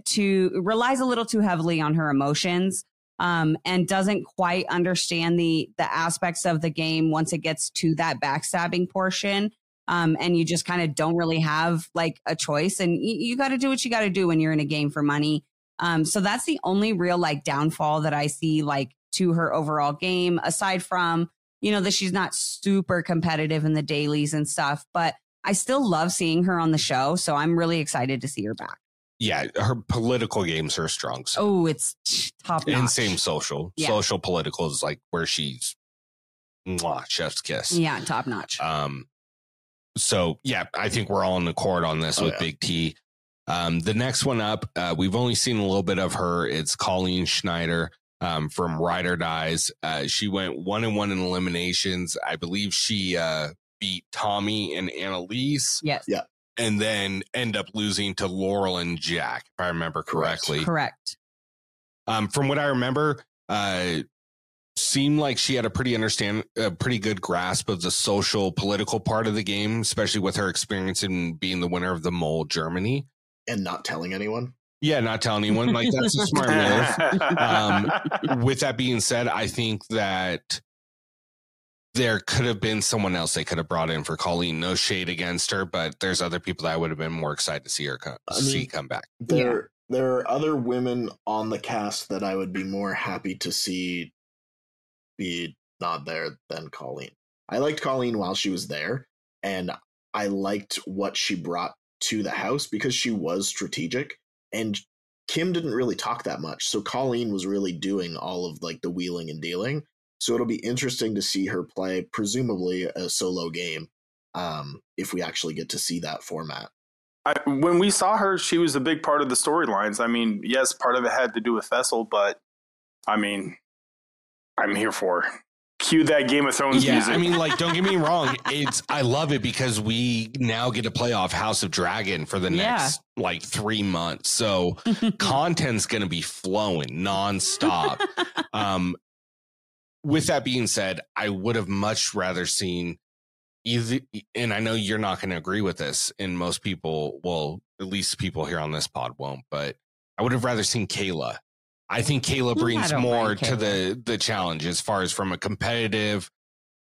a little too heavily on her emotions, and doesn't quite understand the aspects of the game once it gets to that backstabbing portion. And you just kind of don't really have like a choice, and you got to do what you got to do when you're in a game for money. So that's the only real like downfall that I see like to her overall game, aside from, you know, that she's not super competitive in the dailies and stuff, but I still love seeing her on the show. So I'm really excited to see her back. Yeah. Her political games are strong. So. Oh, it's top notch. And same social. Yeah. Social political is like where she's chef's kiss. Yeah. Top notch. So yeah, I think we're all in accord on this with Big T. The next one up, we've only seen a little bit of her. It's Colleen Schneider. From Ride or Dies. She went 1-1 in eliminations. I believe she beat Tommy and Annalise. Yes. Yeah. And then end up losing to Laurel and Jack, if I remember correctly. Correct. From what I remember, seemed like she had a pretty good grasp of the social political part of the game, especially with her experience in being the winner of the Mole Germany. And not telling anyone. Yeah, not telling anyone. Like, that's a smart move. With that being said, I think that there could have been someone else they could have brought in for Colleen. No shade against her, but there's other people that I would have been more excited to see her come back. There are other women on the cast that I would be more happy to see be not there than Colleen. I liked Colleen while she was there, and I liked what she brought to the house because she was strategic. And Kim didn't really talk that much. So Colleen was really doing all of like the wheeling and dealing. So it'll be interesting to see her play, presumably a solo game, if we actually get to see that format. When we saw her, she was a big part of the storylines. I mean, yes, part of it had to do with Fessel, but I mean, I'm here for her. Cue that Game of Thrones music. I mean, like, don't get me wrong. I love it because we now get to play off House of Dragon for the next like 3 months. So content's going to be flowing nonstop. With that being said, I would have much rather seen either, and I know you're not going to agree with this, and most people, well, at least people here on this pod won't, but I would have rather seen Kayla. I think Kayla brings more to the challenge as far as from a competitive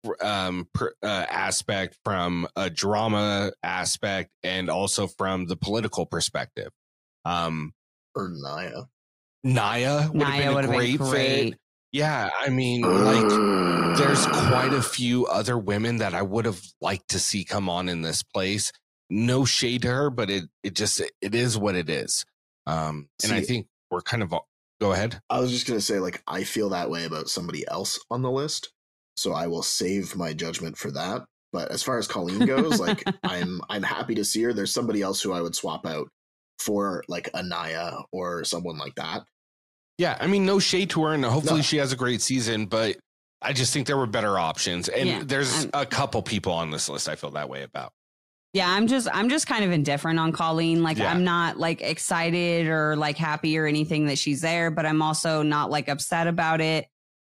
aspect, from a drama aspect, and also from the political perspective. Or Naya. Naya would have been a great fit. Yeah, I mean, like, there's quite a few other women that I would have liked to see come on in this place. No shade to her, but it is what it is. And I think we're kind of... Go ahead. I was just going to say, like, I feel that way about somebody else on the list, so I will save my judgment for that. But as far as Colleen goes, like, I'm happy to see her. There's somebody else who I would swap out for, like, Anaya or someone like that. Yeah, I mean, no shade to her, and hopefully she has a great season, but I just think there were better options. And there's a couple people on this list I feel that way about. Yeah, I'm just kind of indifferent on Colleen. Like, Yeah. I'm not like excited or like happy or anything that she's there, but I'm also not like upset about it.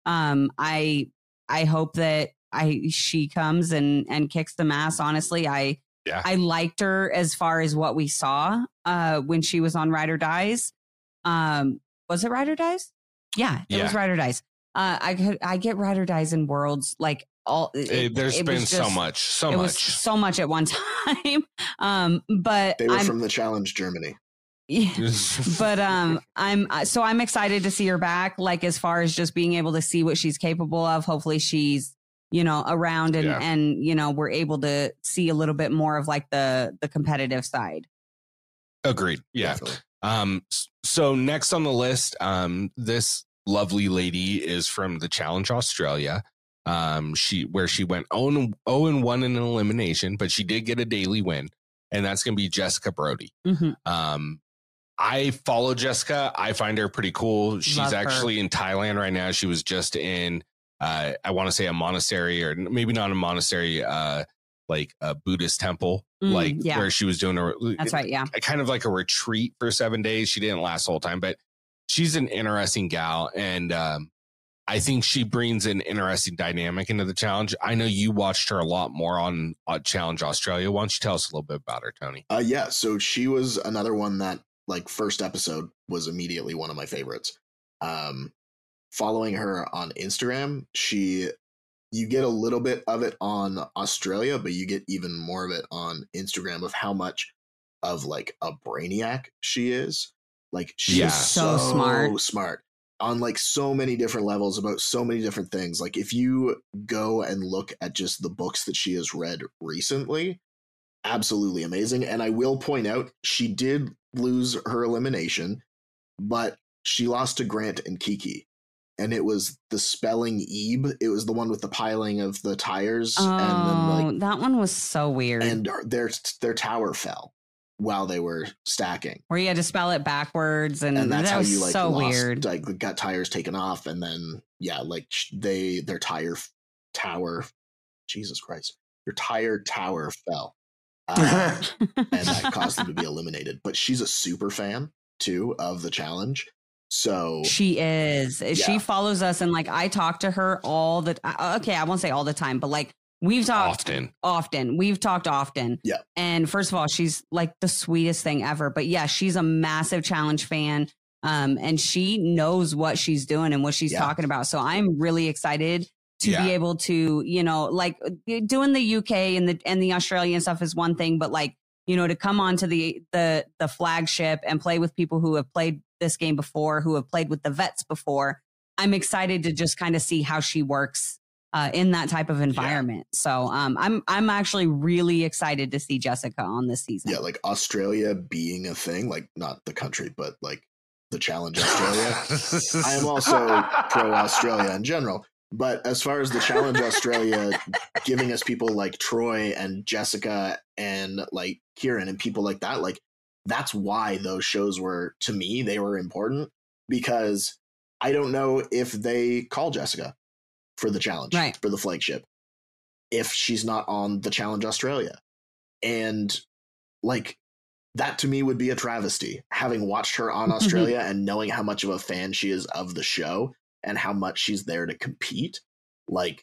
I hope that she comes and kicks the ass. Honestly, I liked her as far as what we saw when she was on Ride or Dies. Was it Ride or Dies? Yeah, it was Ride or Dies. I get Ride or Dies in Worlds like all. There's been so much. It was so much at one time. But they were from the Challenge Germany. Yeah. But I'm excited to see her back. Like, as far as just being able to see what she's capable of. Hopefully she's, around and we're able to see a little bit more of like the competitive side. Agreed. Yeah. Definitely. So next on the list, this lovely lady is from the Challenge Australia. She went 0-1 in an elimination, but she did get a daily win, and that's going to be Jessica Brody. Mm-hmm. I follow Jessica. I find her pretty cool. She's actually in Thailand right now. She was just in, I want to say a monastery, or maybe not a monastery, like a Buddhist temple, where she was doing that's right. Yeah. Kind of like a retreat for 7 days. She didn't last the whole time, but she's an interesting gal. And, I think she brings an interesting dynamic into the challenge. I know you watched her a lot more on Challenge Australia. Why don't you tell us a little bit about her, Tony? Yeah. So she was another one that, like, first episode was immediately one of my favorites. Following her on Instagram, you get a little bit of it on Australia, but you get even more of it on Instagram of how much of like a brainiac she is. Like, she's so smart on like so many different levels about so many different things. Like, if you go and look at just the books that she has read recently, absolutely amazing. And I will point out, she did lose her elimination, but she lost to Grant and Kiki. And it was the spelling Ebe. It was the one with the piling of the tires. Oh, and then, that one was so weird. And their tower fell while they were stacking. Where you had to spell it backwards, and that's that how was you like so lost, weird. Like, got tires taken off, and then their tire tower. Jesus Christ, their tire tower fell, and that caused them to be eliminated. But she's a super fan too of the challenge. So she is. Yeah. She follows us, and like, I talk to her all the okay, I won't say all the time, but like, we've talked often. We've talked often. Yeah. And first of all, she's like the sweetest thing ever. But yeah, she's a massive challenge fan. And she knows what she's doing and what she's talking about. So I'm really excited to be able to, like, doing the UK and the Australian stuff is one thing, but like, to come onto the flagship and play with people who have played this game before, who have played with the vets before. I'm excited to just kind of see how she works in that type of environment. Yeah. So I'm actually really excited to see Jessica on this season. Yeah, like Australia being a thing, like not the country, but like the Challenge Australia. I am also pro Australia in general. But as far as the Challenge Australia giving us people like Troy and Jessica and like Kieran and people like that, like, that's why those shows were, to me, they were important, because I don't know if they call Jessica for the challenge, for the flagship, if she's not on the Challenge Australia. And like, that to me would be a travesty, having watched her on Australia and knowing how much of a fan she is of the show and how much she's there to compete. Like,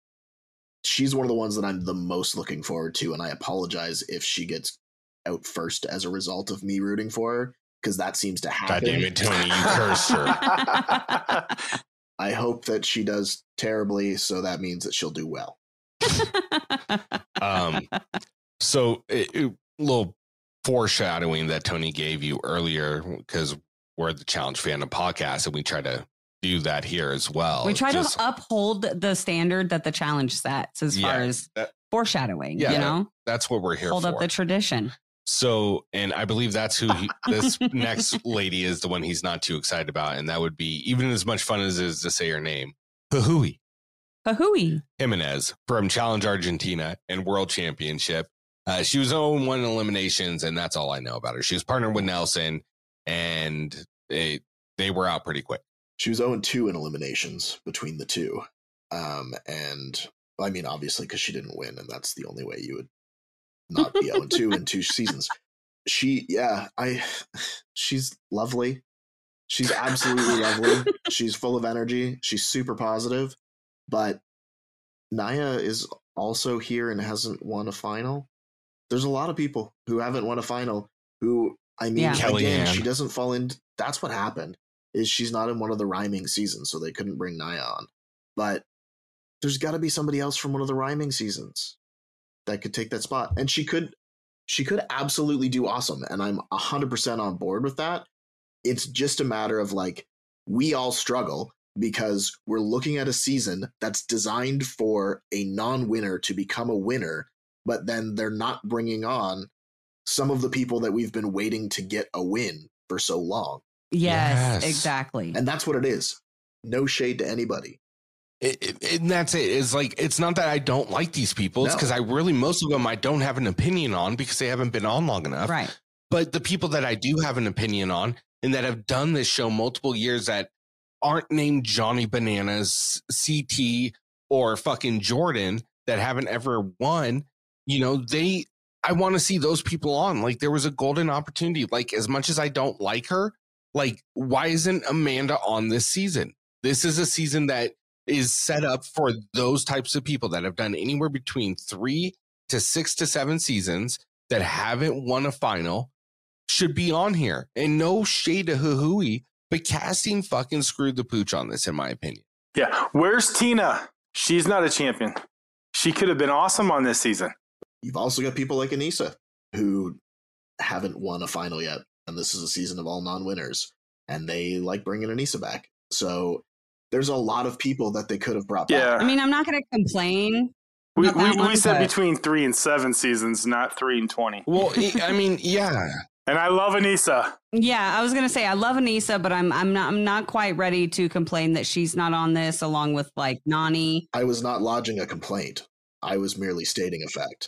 she's one of the ones that I'm the most looking forward to. And I apologize if she gets out first as a result of me rooting for her, because that seems to happen. God damn it, Tony, you cursed her. I hope that she does terribly, so that means that she'll do well. So a little foreshadowing that Tony gave you earlier, because we're the Challenge Fandom podcast, and we try to do that here as well. We try to uphold the standard that the challenge sets as far as foreshadowing. That's what we're here for. Hold up the tradition. So, and I believe that's who this next lady is, the one he's not too excited about. And that would be, even as much fun as it is to say her name, Pahui Jimenez from Challenge Argentina and World Championship. She was 0-1 eliminations, and that's all I know about her. She was partnered with Nelson, and they were out pretty quick. She was 0-2 in eliminations between the two. And I mean, obviously, because she didn't win, and that's the only way you would not be 0-2 in 2 seasons. She's lovely. She's absolutely lovely. She's full of energy. She's super positive. But Nia is also here and hasn't won a final. There's a lot of people who haven't won a final who, I mean, again, she doesn't fall in. That's what happened, is she's not in one of the rhyming seasons, so they couldn't bring Nia on. But there's got to be somebody else from one of the rhyming seasons that could take that spot. And she could absolutely do awesome. And I'm 100% on board with that. It's just a matter of like, we all struggle because we're looking at a season that's designed for a non-winner to become a winner, but then they're not bringing on some of the people that we've been waiting to get a win for so long. Yes. Exactly. And that's what it is. No shade to anybody. And that's it. It's like, it's not that I don't like these people. It's because I really, most of them I don't have an opinion on because they haven't been on long enough. Right. But the people that I do have an opinion on and that have done this show multiple years that aren't named Johnny Bananas, CT, or fucking Jordan, that haven't ever won, you know, I want to see those people on. Like, there was a golden opportunity. Like, as much as I don't like her, like, why isn't Amanda on this season? This is a season that is set up for those types of people that have done anywhere between 3 to 6 to 7 seasons that haven't won a final, should be on here. And no shade to Huhui, but casting fucking screwed the pooch on this, in my opinion. Yeah. Where's Tina? She's not a champion. She could have been awesome on this season. You've also got people like Anissa who haven't won a final yet. And this is a season of all non-winners. And they like bringing Anissa back. So there's a lot of people that they could have brought back. I mean, I'm not going to complain. We said between 3 and 7 seasons, not 3 and 20. Well, I mean, yeah. And I love Anissa. Yeah, I was gonna say I love Anissa, but I'm not quite ready to complain that she's not on this, along with like Nany. I was not lodging a complaint. I was merely stating a fact.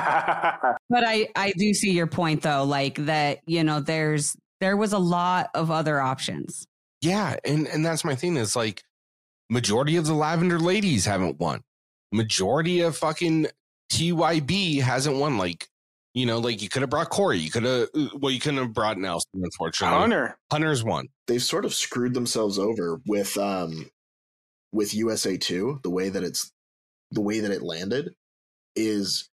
But I do see your point though, like that, you know, there was a lot of other options. Yeah, and that's my thing, is like, majority of the Lavender Ladies haven't won. Majority of fucking TYB hasn't won. Like, you know, like, you could have brought Corey. You couldn't have brought Nelson, unfortunately. Hunter's won. They've sort of screwed themselves over with USA 2. The way that it landed is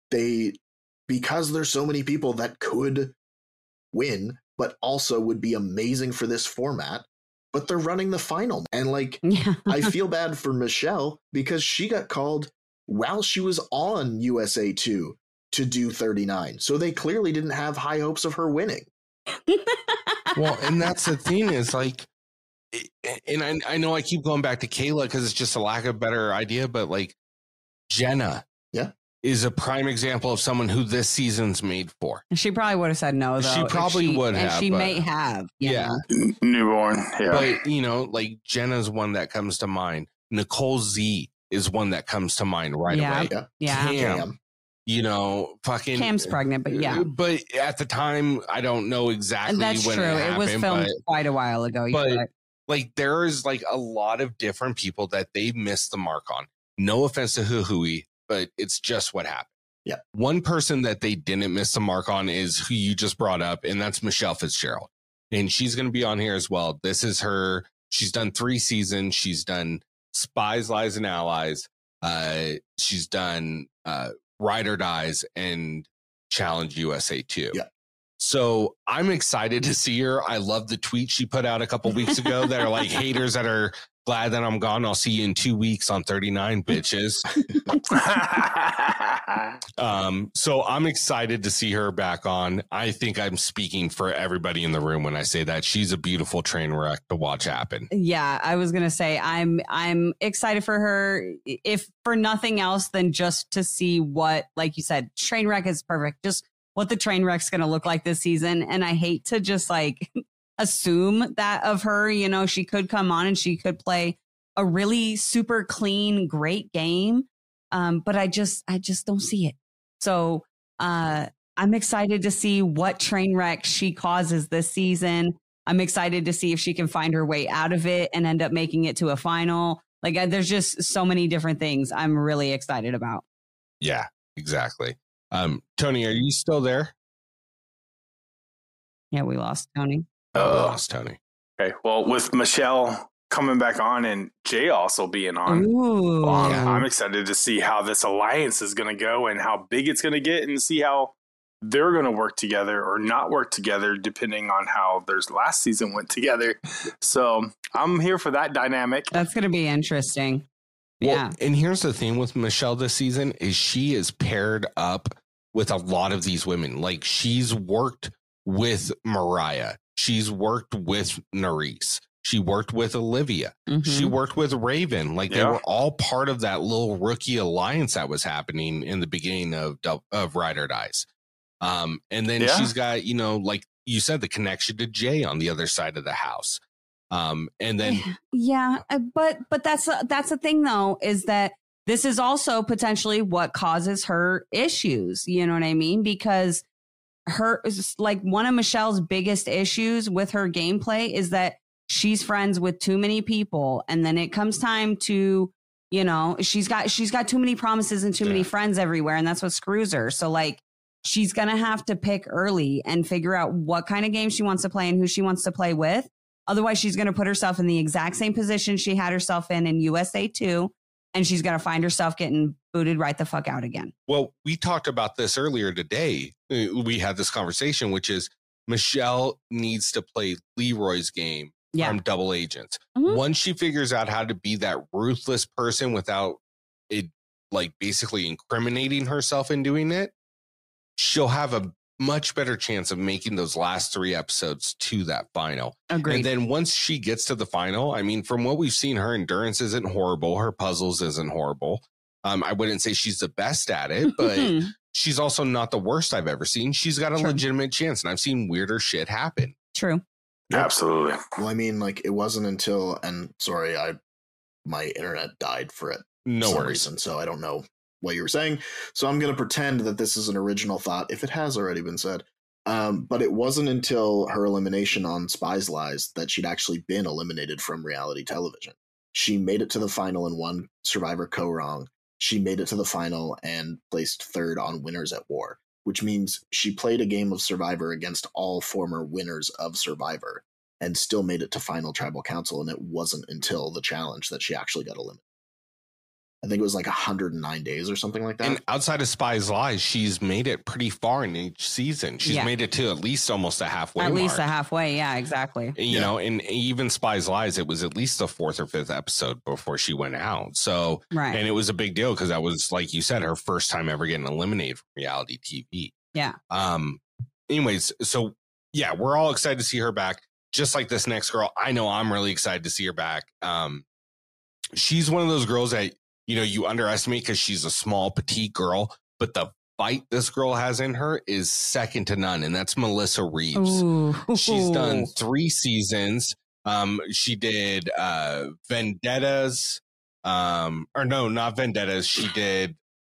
because there's so many people that could win, but also would be amazing for this format, but they're running the final. And like, I feel bad for Michelle because she got called while she was on USA 2 to do 39. So they clearly didn't have high hopes of her winning. Well, and that's the thing, is like, and I know I keep going back to Kayla because it's just a lack of better idea, but like, Jenna is a prime example of someone who this season's made for. She probably would have said no, though. She probably would have. And she may have. Yeah. Newborn. Yeah. But, you know, like, Jenna's one that comes to mind. Nicole Z is one that comes to mind right away. Yeah. Cam. You know, fucking Cam's pregnant, but yeah. But at the time, I don't know exactly That's when true. it happened. It was filmed quite a while ago. But like, there is like a lot of different people that they missed the mark on. No offense to Huhui, but it's just what happened. Yeah. One person that they didn't miss the mark on is who you just brought up, and that's Michelle Fitzgerald. And she's going to be on here as well. This is her. She's done 3 seasons. She's done Spies, Lies, and Allies. She's done Ride or Dies and Challenge USA 2. Yeah. So I'm excited to see her. I love the tweet she put out a couple weeks ago that are like, haters that are glad that I'm gone. I'll see you in 2 weeks on 39, bitches. So I'm excited to see her back on. I think I'm speaking for everybody in the room when I say that she's a beautiful train wreck to watch happen. Yeah, I was gonna say I'm excited for her, if for nothing else than just to see what, like you said, train wreck is perfect. Just what the train wreck's gonna look like this season. And I hate to just like assume that of her. You know, she could come on and she could play a really super clean, great game. But I just don't see it. So I'm excited to see what train wreck she causes this season. I'm excited to see if she can find her way out of it and end up making it to a final. Like, there's just so many different things I'm really excited about. Yeah, exactly. Tony, are you still there? Yeah, we lost Tony. We lost Tony. Okay. Well, with Michelle coming back on and Jay also being on, Ooh. I'm excited to see how this alliance is going to go and how big it's going to get, and see how they're going to work together or not work together, depending on how their last season went together. So I'm here for that dynamic. That's going to be interesting. Well, Yeah. And here's the thing with Michelle this season is she is paired up with a lot of these women. Like, she's worked with Mariah. She's worked with Nerys. She worked with Olivia. She worked with Raven. Like, they were all part of that little rookie alliance that was happening in the beginning of Ride or Dies. And then she's got, you know, like you said, the connection to Jay on the other side of the house. And then but that's the thing though, is that this is also potentially what causes her issues. You know what I mean? Because like one of Michelle's biggest issues with her gameplay is that she's friends with too many people, and then it comes time to, you know, she's got too many promises and too many friends everywhere, and that's what screws her. So like, she's gonna have to pick early and figure out what kind of game she wants to play and who she wants to play with. Otherwise, she's going to put herself in the exact same position she had herself in USA 2, and she's going to find herself getting booted right the fuck out again. Well, we talked about this earlier today. We had this conversation, which is Michelle needs to play Leroy's game from Double Agents. Once she figures out how to be that ruthless person without it, like, basically incriminating herself in doing it, she'll have a much better chance of making those last 3 episodes to that final. Agreed. And then once she gets to the final, I mean, from what we've seen, her endurance isn't horrible. Her puzzles isn't horrible. I wouldn't say she's the best at it, but she's also not the worst I've ever seen. She's got a legitimate chance, and I've seen weirder shit happen. True. Yep. Absolutely. Well, I mean, like, it wasn't until, and sorry, my internet died for it. No some worries. reason, so I don't know what you were saying. So I'm going to pretend that this is an original thought, if it has already been said. But it wasn't until her elimination on Spies Lies that she'd actually been eliminated from reality television. She made it to the final and won Survivor Co-Wrong. She made it to the final and placed 3rd on Winners at War, which means she played a game of Survivor against all former winners of Survivor and still made it to final Tribal Council. And it wasn't until the challenge that she actually got eliminated. I think it was like 109 days or something like that. And outside of Spies Lies, she's made it pretty far in each season. She's made it to at least almost a halfway At mark. least a halfway. Yeah, exactly. You know, and even Spies Lies, it was at least the 4th or 5th episode before she went out. So, and it was a big deal because that was, like you said, her first time ever getting eliminated from reality TV. Yeah. Anyways, so yeah, we're all excited to see her back. Just like this next girl, I know I'm really excited to see her back. She's one of those girls that, you know, you underestimate because she's a small, petite girl, but the fight this girl has in her is second to none, and that's Melissa Reeves. Ooh. She's done 3 seasons. She did Vendettas, or no, not Vendettas. She did,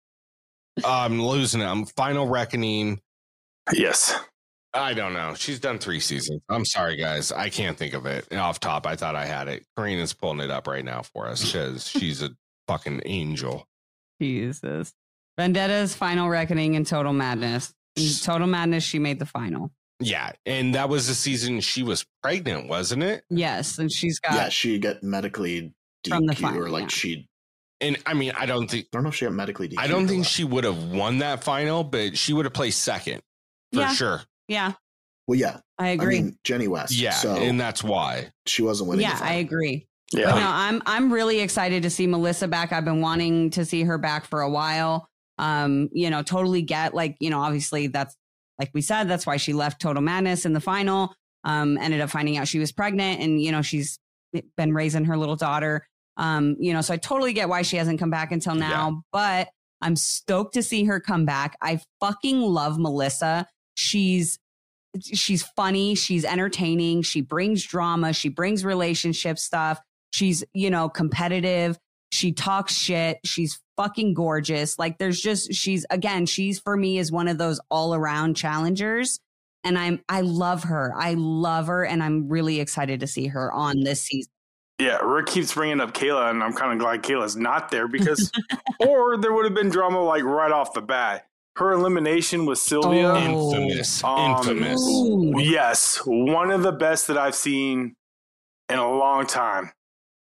I'm losing it. Final Reckoning. Yes. I don't know. She's done 3 seasons. I'm sorry, guys. I can't think of it off top. I thought I had it. Karina's pulling it up right now for us because she's a fucking angel. Jesus. Vendettas, Final Reckoning, and Total Madness. In Total Madness, she made the final. Yeah, and that was the season she was pregnant, wasn't it? Yes, and she's got she got medically DQ, from the final, or like And I mean, I don't know if she got medically DQ. I don't think she would have won that final, but she would have placed second for sure. Yeah. Well, yeah, I agree. I mean, Jenny West. Yeah, so and that's why she wasn't winning. Yeah, I agree. Yeah. But no, I'm really excited to see Melissa back. I've been wanting to see her back for a while. You know, totally get, like, you know, obviously that's, like we said, that's why she left Total Madness in the final. Ended up finding out she was pregnant, and, you know, she's been raising her little daughter. You know, so I totally get why she hasn't come back until now, but I'm stoked to see her come back. I fucking love Melissa. She's funny. She's entertaining. She brings drama. She brings relationship stuff. She's, you know, competitive. She talks shit. She's fucking gorgeous. Like, there's just, she's for me is one of those all around challengers. And I love her. I love her. And I'm really excited to see her on this season. Yeah, Rick keeps bringing up Kayla, and I'm kind of glad Kayla's not there because, or there would have been drama like right off the bat. her elimination with Sylvia. Infamous. Yes, one of the best that I've seen in a long time.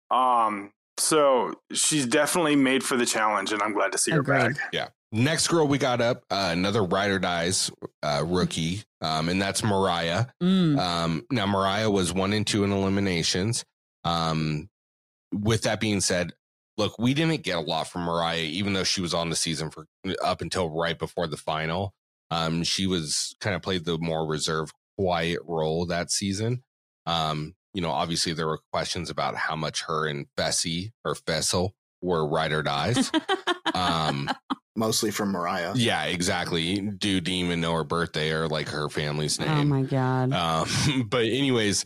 So she's definitely made for the challenge, and I'm glad to see her back. Yeah. Next girl we got up, another Ride or Dies rookie, and that's Mariah. Now, Mariah was 1 and 2 in eliminations. With that being said, look, we didn't get a lot from Mariah, even though she was on the season for up until right before the final. She was kind of played the more reserved, quiet role that season. Obviously there were questions about how much her and Fessel were Ride or Dies. Mostly from Mariah. Yeah, exactly. Didn't even know her birthday or like her family's name. Oh my God. But anyways,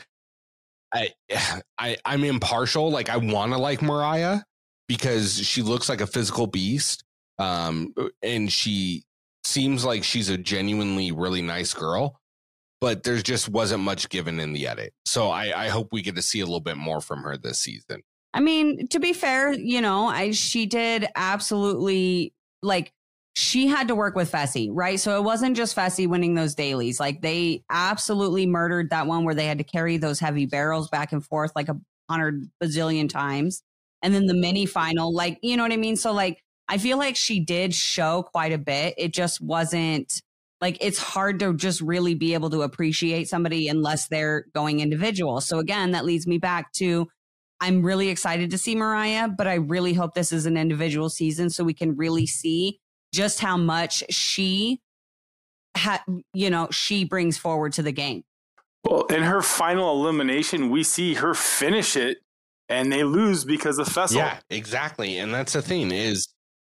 I'm impartial. Like I want to like Mariah because she looks like a physical beast. And she seems like she's a genuinely really nice girl. But there just wasn't much given in the edit. So I hope we get to see a little bit more from her this season. I mean, to be fair, she did absolutely, like, she had to work with Fessy, right? So it wasn't just Fessy winning those dailies. Like, they absolutely murdered that one where they had to carry those heavy barrels back and forth like 100 bazillion times. And then the mini final, like, you know what I mean? So, like, I feel like she did show quite a bit. It just wasn't... Like, it's hard to just really be able to appreciate somebody unless they're going individual. So again, that leads me back to, I'm really excited to see Mariah, but I really hope this is an individual season so we can really see just how much she brings forward to the game. Well, in her final elimination, we see her finish it and they lose because of Fessel. Yeah, exactly. And that's the thing is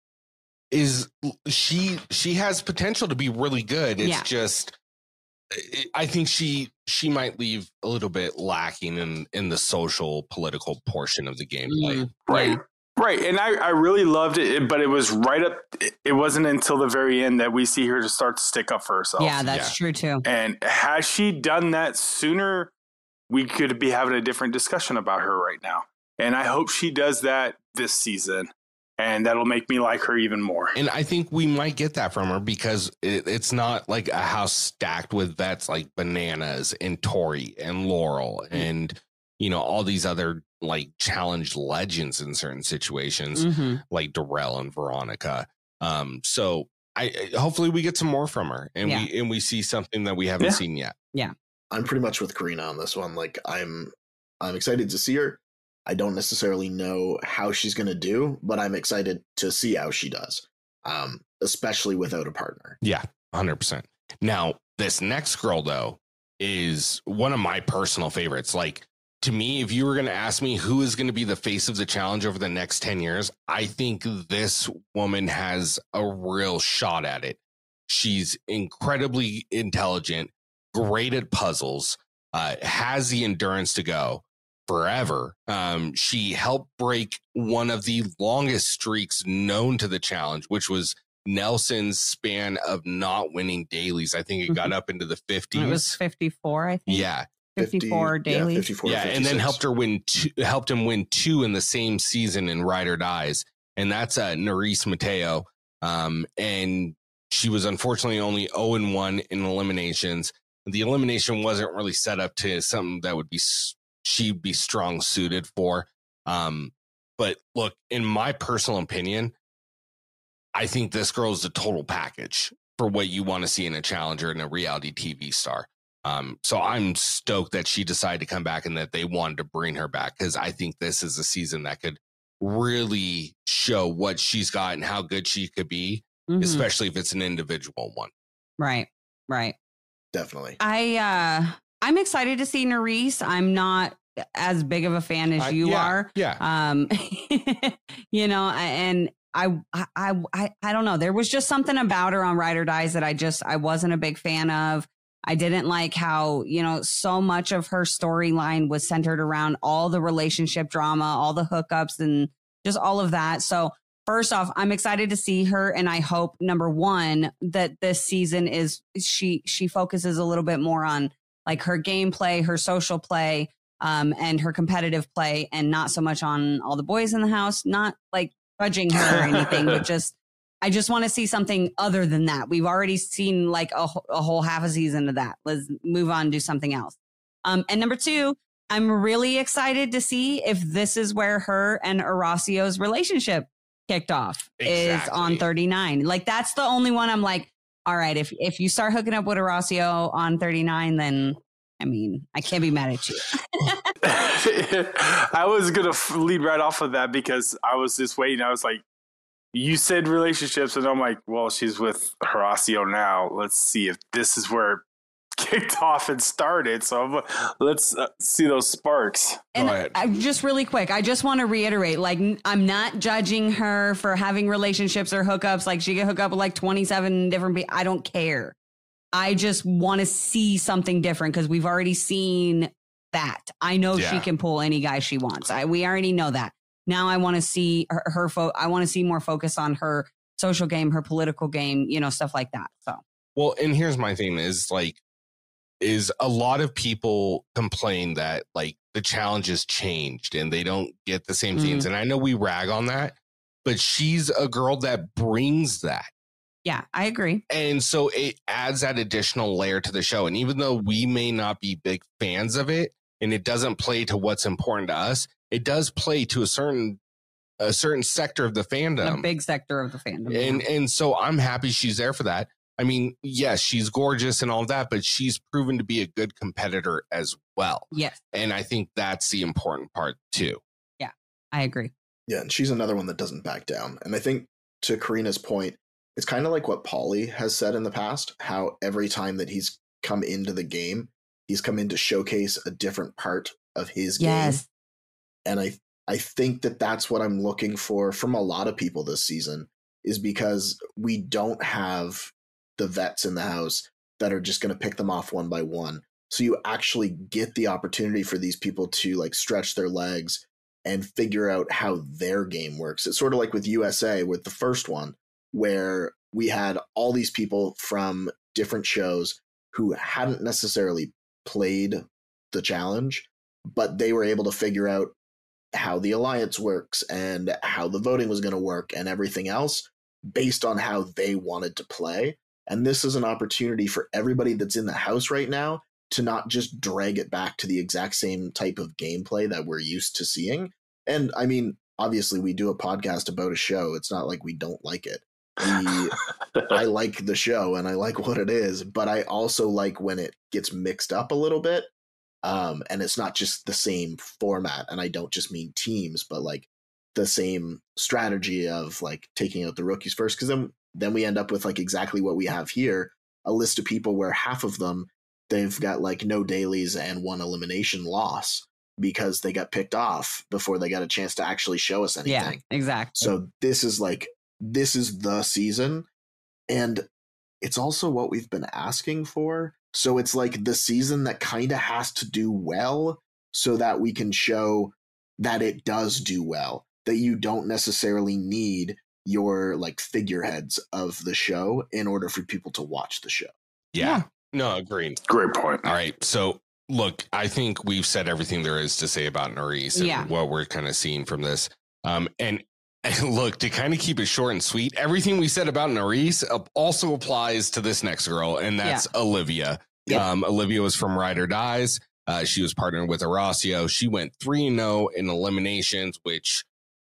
she has potential to be really good. It's just, I think she might leave a little bit lacking in the social political portion of the gameplay. Right. And I really loved it, but it was it wasn't until the very end that we see her to start to stick up for herself. Yeah, that's true too. And had she done that sooner, we could be having a different discussion about her right now. And I hope she does that this season. And that'll make me like her even more. And I think we might get that from her because it's not like a house stacked with vets like Bananas and Tori and Laurel and, all these other like challenged legends in certain situations like Darrell and Veronica. So hopefully we get some more from her and we see something that we haven't seen yet. Yeah. I'm pretty much with Karina on this one. Like I'm excited to see her. I don't necessarily know how she's going to do, but I'm excited to see how she does, especially without a partner. Yeah, 100%. Now, this next girl, though, is one of my personal favorites. Like, to me, if you were going to ask me who is going to be the face of the challenge over the next 10 years, I think this woman has a real shot at it. She's incredibly intelligent, great at puzzles, has the endurance to go forever. She helped break one of the longest streaks known to the challenge, which was Nelson's span of not winning dailies. I think it got up into the 50s. It was 54, I think. Yeah. 54 dailies. Yeah, 54, yeah, and then helped him win 2 in the same season in Ride or Dies. And that's Nerys Mateo. And she was unfortunately only 0-1 in eliminations. The elimination wasn't really set up to something that would be she'd be strong suited for. But look, in my personal opinion, I think this girl is the total package for what you want to see in a challenger and a reality TV star. So I'm stoked that she decided to come back and that they wanted to bring her back because I think this is a season that could really show what she's got and how good she could be, especially if it's an individual one. Right. Definitely. I'm excited to see Nerys. I'm not as big of a fan as you are. Yeah. And I don't know. There was just something about her on Ride or Dies that I wasn't a big fan of. I didn't like how, so much of her storyline was centered around all the relationship drama, all the hookups and just all of that. So first off, I'm excited to see her. And I hope, number one, that this season is she focuses a little bit more on like her gameplay, her social play, and her competitive play, and not so much on all the boys in the house, not like judging her or anything, but just I just want to see something other than that. We've already seen like a whole half a season of that. Let's move on and do something else. And number 2, I'm really excited to see if this is where her and Horacio's relationship kicked off is on 39. Like, that's the only one I'm like, all right, if you start hooking up with Horacio on 39, then I mean, I can't be mad at you. I was going to lead right off of that because I was just waiting. I was like, you said relationships, and I'm like, well, she's with Horacio now. Let's see if this is where it kicked off and started. So let's see those sparks. And I just really quick, I just want to reiterate, like, I'm not judging her for having relationships or hookups. Like, she can hook up with like 27 different people. I don't care. I just want to see something different because we've already seen that. I know she can pull any guy she wants. We already know that. Now I want to see her I want to see more focus on her social game, her political game, you know, stuff like that. So, well, and here's my thing is a lot of people complain that like the challenge has changed and they don't get the same things. And I know we rag on that, but she's a girl that brings that. Yeah, I agree. And so it adds that additional layer to the show. And even though we may not be big fans of it and it doesn't play to what's important to us, it does play to a certain sector of the fandom. A big sector of the fandom. And so I'm happy she's there for that. I mean, yes, she's gorgeous and all that, but she's proven to be a good competitor as well. Yes. And I think that's the important part too. Yeah, I agree. Yeah, and she's another one that doesn't back down. And I think to Karina's point, it's kind of like what Paulie has said in the past, how every time that he's come into the game, he's come in to showcase a different part of his game. And I think that that's what I'm looking for from a lot of people this season, is because we don't have the vets in the house that are just going to pick them off one by one. So you actually get the opportunity for these people to like stretch their legs and figure out how their game works. It's sort of like with USA with the first one, where we had all these people from different shows who hadn't necessarily played the challenge, but they were able to figure out how the alliance works and how the voting was going to work and everything else based on how they wanted to play. And this is an opportunity for everybody that's in the house right now to not just drag it back to the exact same type of gameplay that we're used to seeing. And I mean, obviously we do a podcast about a show. It's not like we don't like it. I like the show and I like what it is, but I also like when it gets mixed up a little bit. And it's not just the same format. And I don't just mean teams, but like the same strategy of like taking out the rookies first. Cause then we end up with like exactly what we have here, a list of people where half of them, they've got like no dailies and one elimination loss because they got picked off before they got a chance to actually show us anything. Yeah, exactly. So this is the season, and it's also what we've been asking for. So it's like the season that kind of has to do well so that we can show that it does do well, that you don't necessarily need your like figureheads of the show in order for people to watch the show. Yeah. No, agreed. Great point. All right. So look, I think we've said everything there is to say about Nurys and what we're kind of seeing from this. And look, to kind of keep it short and sweet, everything we said about Nurys also applies to this next girl, and that's Olivia. Olivia was from Ride or Dies. She was partnered with Horacio. She went 3-0 in eliminations, which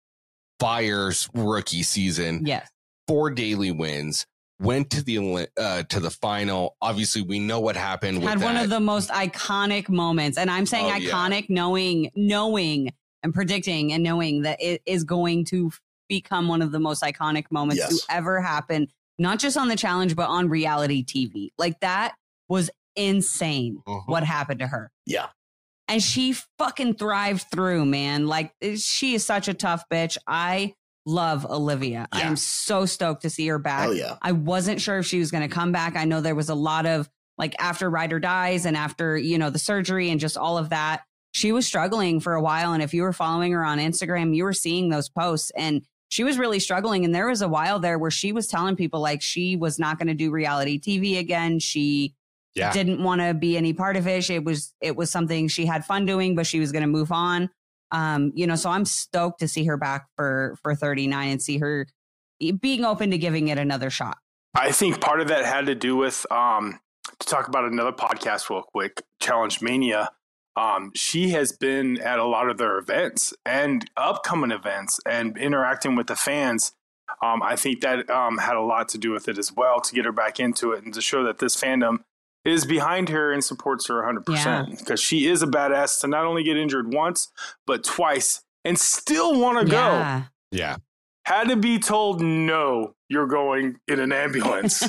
fires rookie season. Yes. 4 daily wins. Went to the final. Obviously, we know what happened. Had one of the most iconic moments, and I'm saying iconic, knowing and predicting and knowing that it is going to become one of the most iconic moments to ever happen, not just on the challenge, but on reality TV. Like, that was insane what happened to her. Yeah. And she fucking thrived through, man. Like, she is such a tough bitch. I love Olivia. Yeah. I'm so stoked to see her back. Oh, yeah. I wasn't sure if she was going to come back. I know there was a lot of, like, after Ride or Dies and after, you know, the surgery and just all of that, she was struggling for a while. And if you were following her on Instagram, you were seeing those posts, and she was really struggling. And there was a while there where she was telling people like she was not going to do reality TV again. She didn't want to be any part of it. It was something she had fun doing, but she was going to move on. You know, so I'm stoked to see her back for 39 and see her being open to giving it another shot. I think part of that had to do with, to talk about another podcast real quick, Challenge Mania. She has been at a lot of their events and upcoming events and interacting with the fans. I think that had a lot to do with it as well, to get her back into it and to show that this fandom is behind her and supports her 100%, because she is a badass to not only get injured once, but twice and still want to go. Yeah. Had to be told, no, you're going in an ambulance.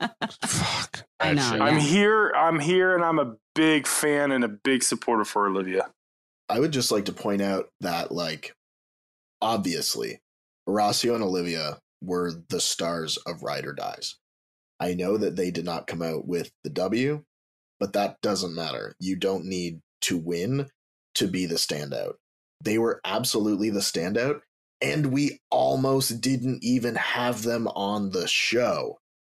Fuck. I know. Shit. I'm here, and I'm a big fan and a big supporter for Olivia. I would just like to point out that, like, obviously, Horacio and Olivia were the stars of Ride or Dies. I know that they did not come out with the W, but that doesn't matter. You don't need to win to be the standout. They were absolutely the standout, and we almost didn't even have them on the show.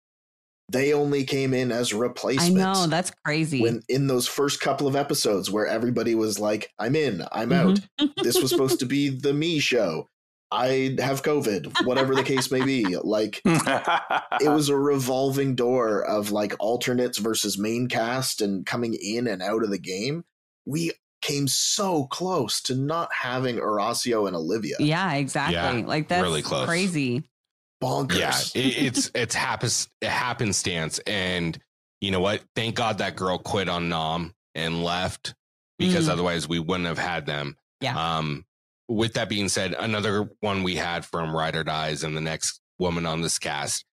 They only came in as replacements. I know, that's crazy. When in those first couple of episodes where everybody was like, I'm in, I'm out. This was supposed to be the me show. I have COVID, whatever the case may be. Like, it was a revolving door of like alternates versus main cast and coming in and out of the game. We came so close to not having Horacio and Olivia. Yeah, exactly. Yeah, like, that's really close. Crazy. Bonkers. Yeah, it's happenstance. And you know what? Thank God that girl quit on Nom and left, because otherwise we wouldn't have had them. Yeah. With that being said, another one we had from Ride or Dies, and the next woman on this cast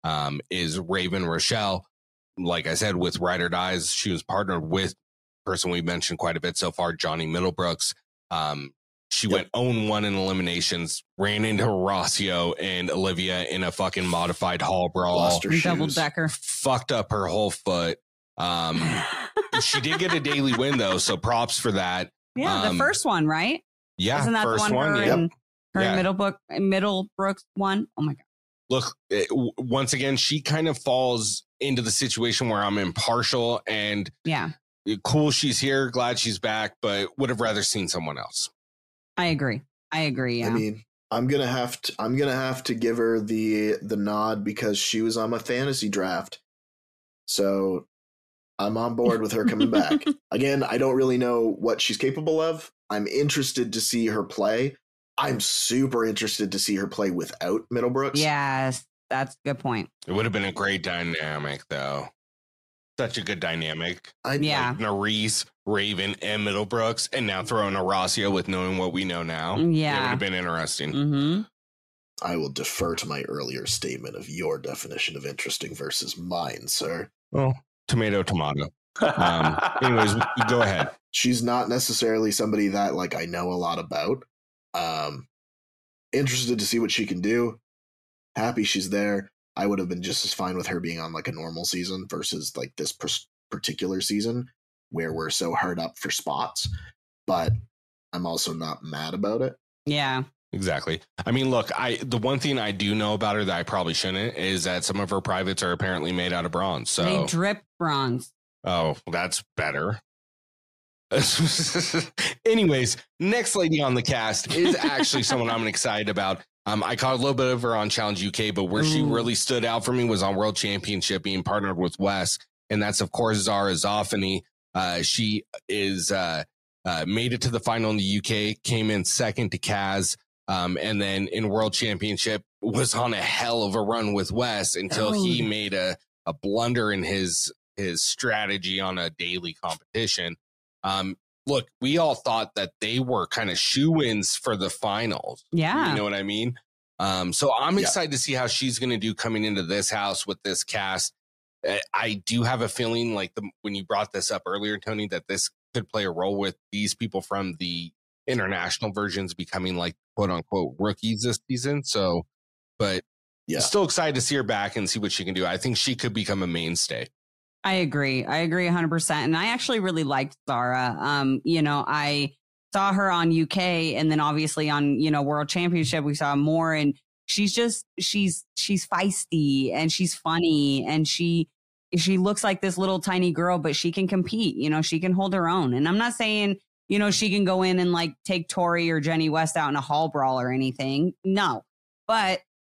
is Raven Rochelle. Like I said, with Ride or Dies, she was partnered with a person we mentioned quite a bit so far, Johnny Middlebrooks. She went 0-1 in eliminations, ran into Horacio and Olivia in a fucking modified hall brawl. Lost her Double shoes. decker. Fucked up her whole foot. She did get a daily win though, so props for that. Yeah, the first one, right? Yeah, Isn't that first the one her yeah. and her Yeah. and Middlebrooks won? Oh my God. Look, once again, she kind of falls into the situation where I'm impartial and Yeah, cool. She's here. Glad she's back, but would have rather seen someone else. I agree. Yeah. I mean, I'm gonna have to give her the nod because she was on my fantasy draft. So I'm on board with her coming back. Again, I don't really know what she's capable of. I'm interested to see her play. I'm super interested to see her play without Middlebrooks. Yes, that's a good point. It would have been a great dynamic, though. Such a good dynamic. Yeah. Like Nerys, Raven, and Middlebrooks, and now throwing Horacio with knowing what we know now. Yeah. It would have been interesting. Mm-hmm. I will defer to my earlier statement of your definition of interesting versus mine, sir. Well, tomato. Anyways, go ahead. She's not necessarily somebody that like I know a lot about. Interested to see what she can do. Happy she's there. I would have been just as fine with her being on like a normal season versus like this particular season where we're so hard up for spots. But I'm also not mad about it. Yeah. Exactly. I mean, look, the one thing I do know about her that I probably shouldn't is that some of her privates are apparently made out of bronze. So They drip bronze. Oh, that's better. Anyways, next lady on the cast is actually someone I'm excited about. I caught a little bit of her on Challenge UK, but where she really stood out for me was on World Championship being partnered with Wes. And that's, of course, Zara Zoffany. She is made it to the final in the UK, came in second to Kaz. And then in World Championship was on a hell of a run with Wes until he made a blunder in his strategy on a daily competition. Look, we all thought that they were kind of shoo-ins for the finals. Yeah. You know what I mean? So I'm excited to see how she's going to do coming into this house with this cast. I do have a feeling like when you brought this up earlier, Tony, that this could play a role with these people from the international versions becoming like quote unquote rookies this season. So, but still excited to see her back and see what she can do. I think she could become a mainstay. I agree 100%. And I actually really liked Zara. I saw her on UK and then obviously on, World Championship, we saw more, and she's feisty and she's funny and she looks like this little tiny girl, but she can compete, she can hold her own. And I'm not saying, she can go in and like take Tori or Jenny West out in a hall brawl or anything. No, but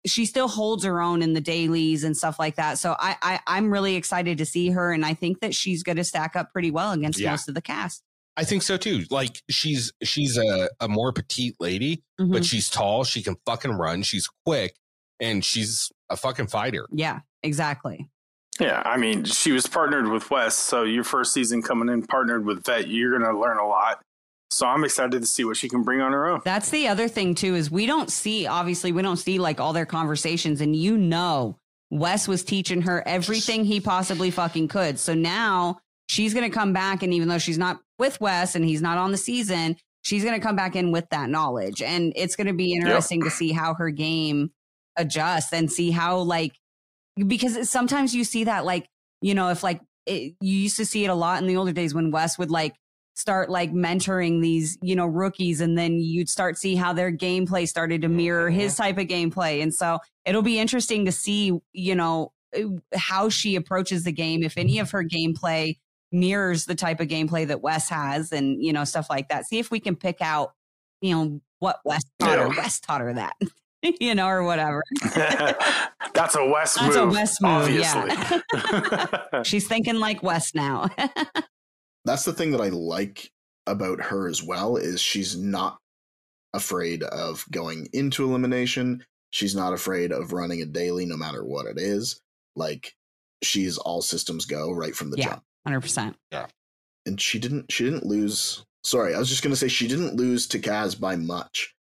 she still holds her own in the dailies and stuff like that. So I'm really excited to see her. And I think that she's going to stack up pretty well against most of the cast. I think so too. Like she's a more petite lady, but she's tall. She can fucking run. She's quick and she's a fucking fighter. Yeah, exactly. Yeah, I mean, she was partnered with Wes, so your first season coming in partnered with Vet, you're going to learn a lot. So I'm excited to see what she can bring on her own. That's the other thing, too, is we don't see like all their conversations. And, Wes was teaching her everything he possibly fucking could. So now she's going to come back. And even though she's not with Wes and he's not on the season, she's going to come back in with that knowledge. And it's going to be interesting to see how her game adjusts and see how, because sometimes you see that, if you used to see it a lot in the older days when Wes would start mentoring these, rookies, and then you'd start see how their gameplay started to mirror his type of gameplay. And so it'll be interesting to see, how she approaches the game, if any of her gameplay mirrors the type of gameplay that Wes has, and, stuff like that. See if we can pick out, what Wes taught her. Wes taught her that. Or whatever. That's a Wes move. That's a Wes move, obviously. Yeah. She's thinking like Wes now. That's the thing that I like about her as well, is she's not afraid of going into elimination. She's not afraid of running a daily, no matter what it is. She's all systems go right from the jump. 100%. Yeah. And she didn't lose. Sorry, I was just going to say she didn't lose to Kaz by much.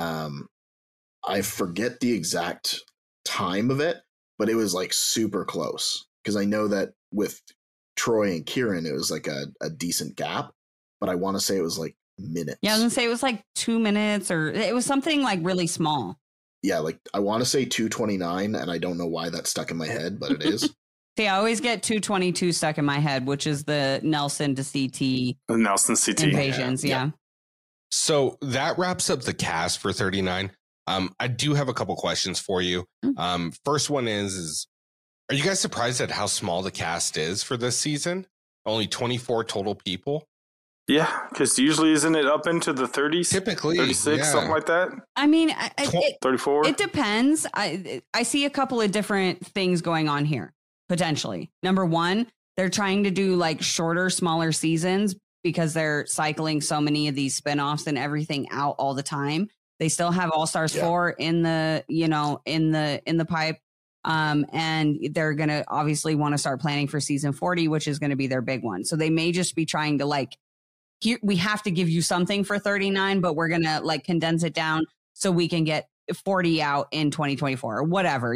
I forget the exact time of it, but it was super close, because I know that with Troy and Kieran, it was a decent gap, but I want to say it was minutes. Yeah, I was gonna say it was 2 minutes, or it was something really small. Yeah, I want to say 2:29, and I don't know why that stuck in my head, but it is. See, I always get 2:22 stuck in my head, which is the Nelson to CT. The Nelson CT invasions, yeah. So that wraps up the cast for 39. I do have a couple questions for you. First one is are you guys surprised at how small the cast is for this season? Only 24 total people? Yeah, because usually isn't it up into the 30s? Typically, 36, something like that? I mean, 34? It depends. I see a couple of different things going on here, potentially. Number one, they're trying to do shorter, smaller seasons because they're cycling so many of these spinoffs and everything out all the time. They still have All Stars 4 in the, in the pipe. And they're going to obviously want to start planning for season 40, which is going to be their big one. So they may just be trying to here, we have to give you something for 39, but we're going to condense it down so we can get 40 out in 2024 or whatever,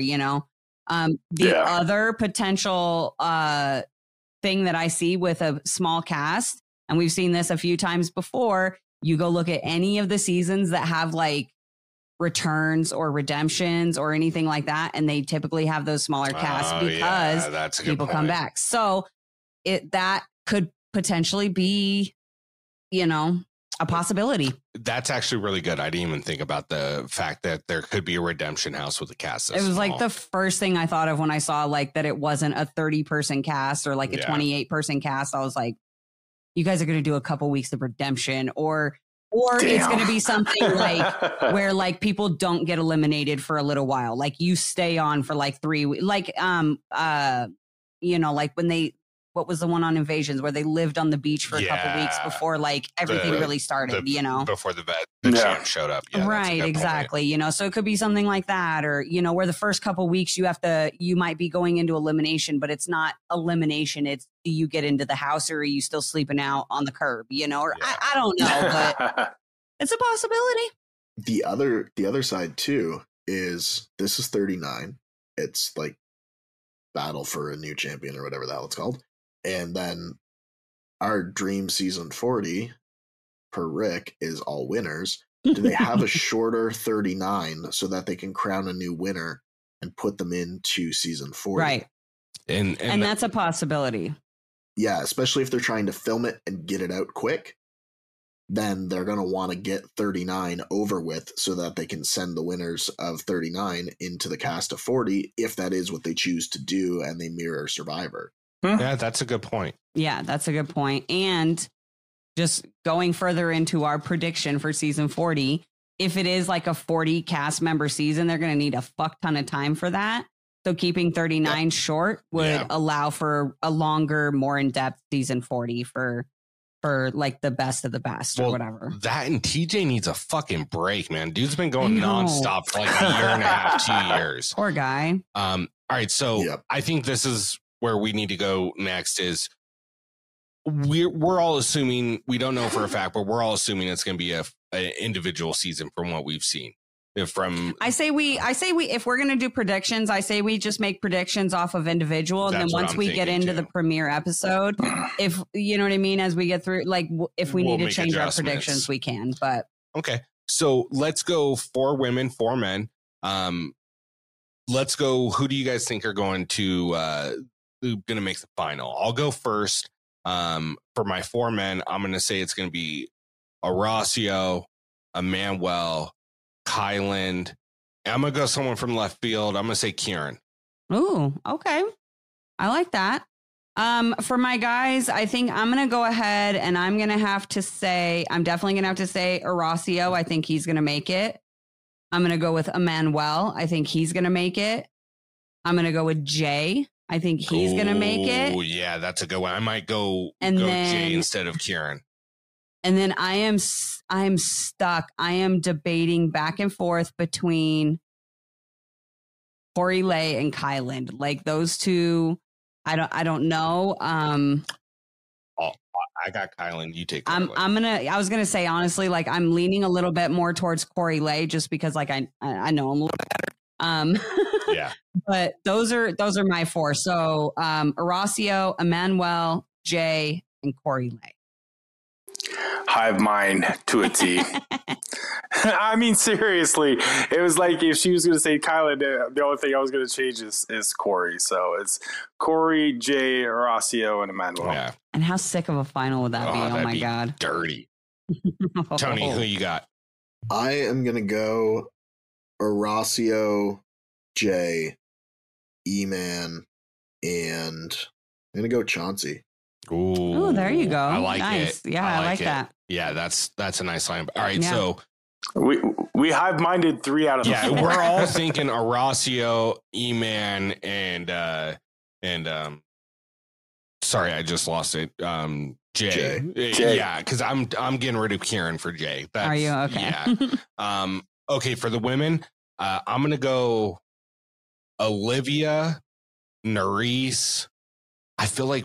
The other potential, thing that I see with a small cast, and we've seen this a few times before, you go look at any of the seasons that have returns or redemptions or anything like that, and they typically have those smaller casts because people come back. So that could potentially be, a possibility. That's actually really good. I didn't even think about the fact that there could be a redemption house with a cast. It was the first thing I thought of when I saw that it wasn't a 30-person cast or a 28-person cast. I was like, you guys are going to do a couple weeks of redemption, or it's going to be something where people don't get eliminated for a little while. You stay on for 3 weeks. When they, what was the one on Invasions where they lived on the beach for a couple weeks before everything really started, before the champ showed up. Yeah, right. Exactly. So it could be something like that, or, where the first couple weeks you might be going into elimination, but it's not elimination. It's, do you get into the house, or are you still sleeping out on the curb, or I don't know, but it's a possibility. The other side too is this is 39. It's battle for a new champion or whatever the hell it's called. And then our dream season 40 per Rick is all winners. Do they have a shorter 39 so that they can crown a new winner and put them into season 40? Right. And that's a possibility. Yeah, especially if they're trying to film it and get it out quick. Then they're going to want to get 39 over with so that they can send the winners of 39 into the cast of 40, if that is what they choose to do and they mirror Survivor. Yeah, that's a good point. Yeah, that's a good point. And just going further into our prediction for season 40, if it is like a 40 cast member season, they're going to need a fuck ton of time for that. So keeping 39 short would allow for a longer, more in-depth season 40 for like the best of the best or whatever. That and TJ needs a fucking break, man. Dude's been going nonstop for like a year and a half, 2 years. Poor guy. All right. So I think this is where we need to go next is we're all assuming, we don't know for a fact, but we're all assuming it's going to be an individual season from what we've seen. I say we if we're going to do predictions, I say we just make predictions off of individual. And then once we get into the premiere episode, if you know what I mean, as we get through, like if we need to change our predictions, we can. But okay. So let's go 4 women, 4 men. Let's go. Who do you guys think are going to make the final? I'll go first. For my 4 men, I'm going to say it's going to be Horacio, Emmanuel, Kyland. I'm going to go someone from left field. I'm going to say Kieran. Ooh, okay. I like that. For my guys, I think I'm going to go ahead and I'm definitely going to have to say Horacio. I think he's going to make it. I'm going to go with Emmanuel. I think he's going to make it. I'm going to go with Jay. I think he's going to make it. Oh, yeah, that's a good one. I might go Jay instead of Kieran. And then I am stuck. I am debating back and forth between Corey Lay and Kyland. Like those two, I don't know. I got Kyland. You take. I was gonna say honestly, like I'm leaning a little bit more towards Corey Lay just because like I know him a little better. Yeah. But those are my 4. So Horacio, Emmanuel, Jay, and Corey Lay. Hive mind to a T. I mean, seriously, it was like if she was going to say Kyla, the only thing I was going to change is Corey. So it's Corey, Jay, Horacio, and Emmanuel. Yeah. And how sick of a final would that be? Oh my God. Dirty. Tony, who you got? I am going to go Horacio, Jay, E-Man, and I'm going to go Chauncey. Ooh, there you go. I like nice. it. Yeah, I like that. Yeah, that's a nice line. All right, so we hive-minded 3 out of 4. Yeah, we're all thinking Horacio, E-Man, and sorry, I just lost it. Jay. Yeah, because I'm getting rid of Kieran for Jay. Are you okay? Yeah. Okay, for the women, I'm gonna go Olivia, Nerys. I feel like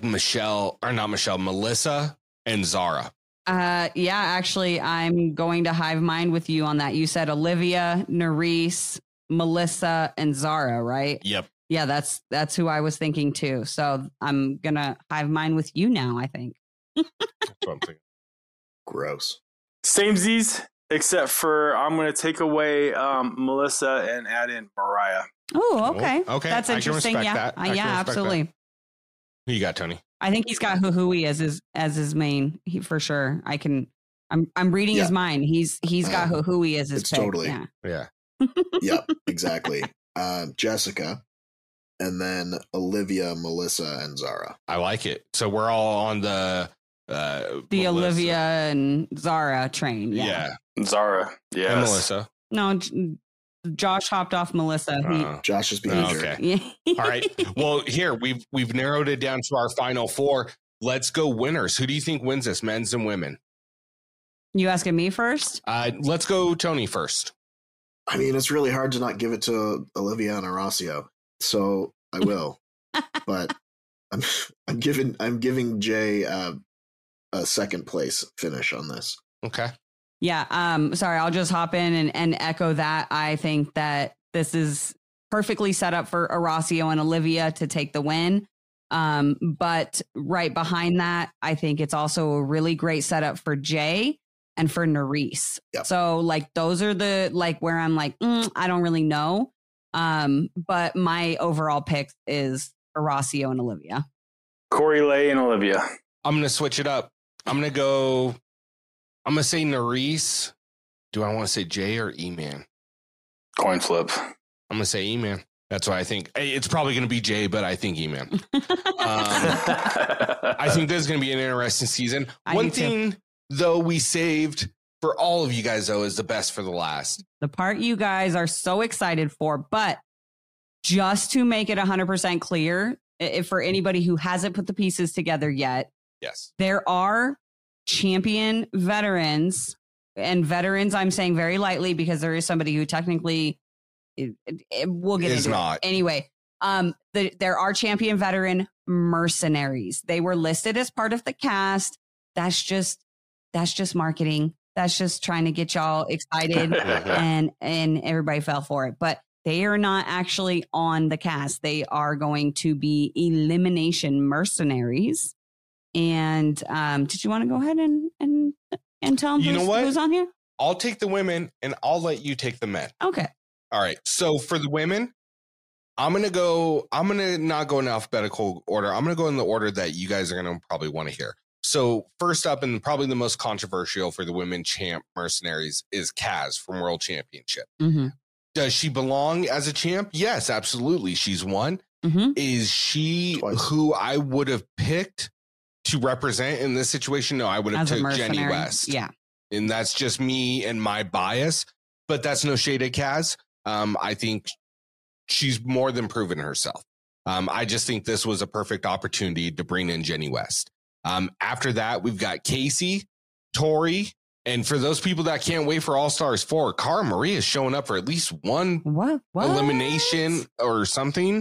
Melissa and Zara. Yeah, actually, I'm going to hive mind with you on that. You said Olivia, Nerys, Melissa, and Zara, right? Yep. Yeah, that's who I was thinking too. So I'm gonna hive mind with you now, I think. That's what I'm thinking. Gross. Samesies, except for I'm going to take away Melissa and add in Mariah. Oh, okay. Okay. That's interesting. Yeah. Yeah, absolutely. That. Who you got, Tony? I think he's got Hui as his main. For sure. I'm reading his mind. He's got Hui as his pick. Totally. Yeah. Yep, exactly. Jessica, and then Olivia, Melissa, and Zara. I like it. So we're all on the Olivia and Zara train. Yeah. Zara. Yeah. And Melissa. No, Josh hopped off Melissa. Josh is being okay. Yeah. All right. Well, here we've narrowed it down to our final 4. Let's go winners. Who do you think wins this, men's and women? You asking me first? Let's go Tony first. I mean, it's really hard to not give it to Olivia and Horacio, so I will. But I'm giving Jay a second place finish on this. Okay. Yeah. Sorry, I'll just hop in and echo that. I think that this is perfectly set up for Horacio and Olivia to take the win. But right behind that, I think it's also a really great setup for Jay and for Nerys. Yep. So like those are the where I'm like, I don't really know. But my overall pick is Horacio and Olivia. Corey Lay and Olivia. I'm going to switch it up. I'm going to say Nerys. Do I want to say Jay or E-Man? Coin flip. I'm going to say E-Man. That's what I think. It's probably going to be Jay, but I think E-Man. I think this is going to be an interesting season. One thing, though, we saved for all of you guys, though, is the best for the last. The part you guys are so excited for, but just to make it 100% clear, if for anybody who hasn't put the pieces together yet, yes, there are champion veterans, and veterans I'm saying very lightly because there is somebody who technically we'll get is into not. it. Anyway, there are champion veteran mercenaries. They were listed as part of the cast. That's just marketing. That's just trying to get y'all excited and everybody fell for it. But they are not actually on the cast. They are going to be elimination mercenaries. And did you want to go ahead and tell them who's on here? I'll take the women and I'll let you take the men. Okay. All right. So for the women, I'm going to not go in alphabetical order. I'm going to go in the order that you guys are going to probably want to hear. So first up, and probably the most controversial for the women champ mercenaries, is Kaz from World Championship. Mm-hmm. Does she belong as a champ? Yes, absolutely. She's won. Mm-hmm. Is she who I would have picked to represent in this situation? No, I would have took Jenny West. Yeah. And that's just me and my bias, but that's no shade at Kaz. I think she's more than proven herself. I just think this was a perfect opportunity to bring in Jenny West. After that, we've got Casey, Tori, and for those people that can't wait for All Stars 4, Cara Maria is showing up for at least one elimination or something.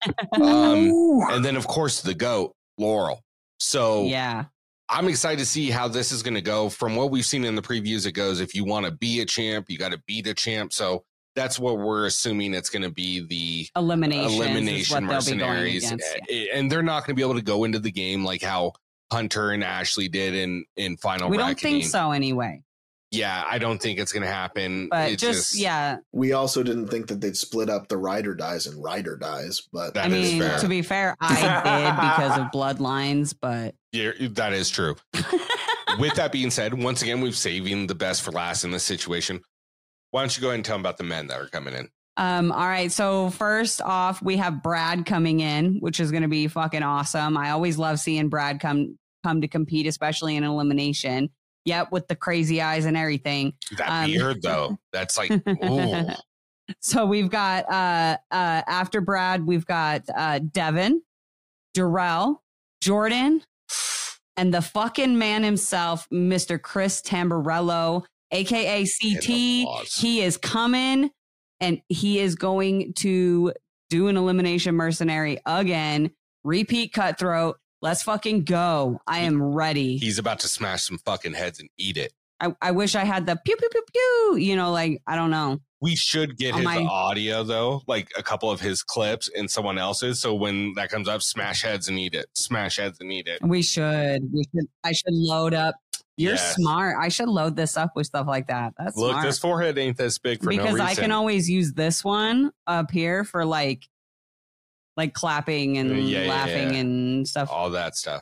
And then, of course, the GOAT, Laurel. So yeah, I'm excited to see how this is going to go. From what we've seen in the previews, it goes, if you want to be a champ, you got to beat a champ. So that's what we're assuming it's going to be, the elimination mercenaries. And they're not going to be able to go into the game like how Hunter and Ashley did in final We bracketing. don't think so anyway. Yeah, I don't think it's going to happen. But it's just, yeah. We also didn't think that they'd split up the Ride or Dies and Ride or Dies, but that is fair. To be fair, I did because of bloodlines, but yeah, that is true. With that being said, once again, we've saving the best for last in this situation. Why don't you go ahead and tell them about the men that are coming in? All right. So first off, we have Brad coming in, which is going to be fucking awesome. I always love seeing Brad come to compete, especially in elimination. Yep, with the crazy eyes and everything. That beard, though, that's like, ooh. So we've got after Brad, we've got Devin, Darrell, Jordan, and the fucking man himself, Mr. Chris Tamburello, aka CT. He is coming, and he is going to do an elimination mercenary again. Repeat cutthroat. Let's fucking go. I am ready. He's about to smash some fucking heads and eat it. I wish I had the pew, pew, pew, pew. You know, like, I don't know. We should get his audio, though, like a couple of his clips and someone else's. So when that comes up, smash heads and eat it. Smash heads and eat it. We should. I should load up. You're smart. I should load this up with stuff like that. That's Look, smart. This forehead ain't this big for no reason. Because I can always use this one up here for like clapping and laughing and stuff. All that stuff.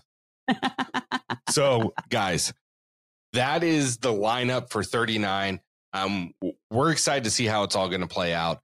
So, guys, that is the lineup for 39. We're excited to see how it's all going to play out.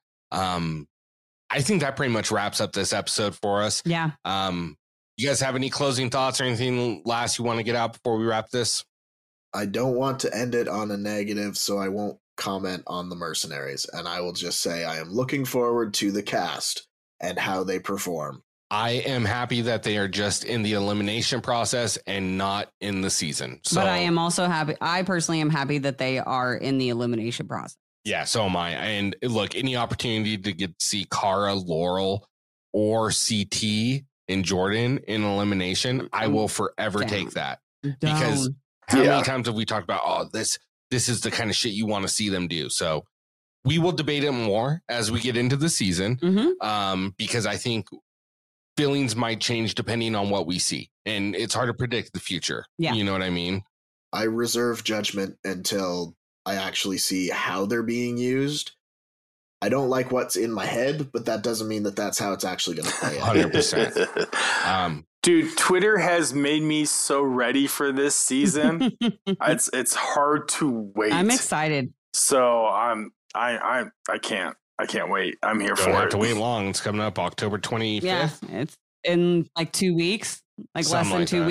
I think that pretty much wraps up this episode for us. Yeah. You guys have any closing thoughts or anything last you want to get out before we wrap this? I don't want to end it on a negative, so I won't comment on the mercenaries. And I will just say I am looking forward to the cast and how they perform. I am happy that they are just in the elimination process and not in the season. So, but I am also happy. I personally am happy that they are in the elimination process. Yeah, so am I. And look, any opportunity to get to see Cara, Laurel, or CT and Jordan in elimination, I will forever take that. Because how many times have we talked about, this is the kind of shit you want to see them do? So we will debate it more as we get into the season, because I think feelings might change depending on what we see. And it's hard to predict the future. Yeah. You know what I mean? I reserve judgment until I actually see how they're being used. I don't like what's in my head, but that doesn't mean that that's how it's actually going to play out. 100%. Dude, Twitter has made me so ready for this season. It's hard to wait. I'm excited. So I can't wait. I'm here for it. Don't have to wait long. It's coming up October 25th. Yeah, it's in like 2 weeks, like less than 2 weeks.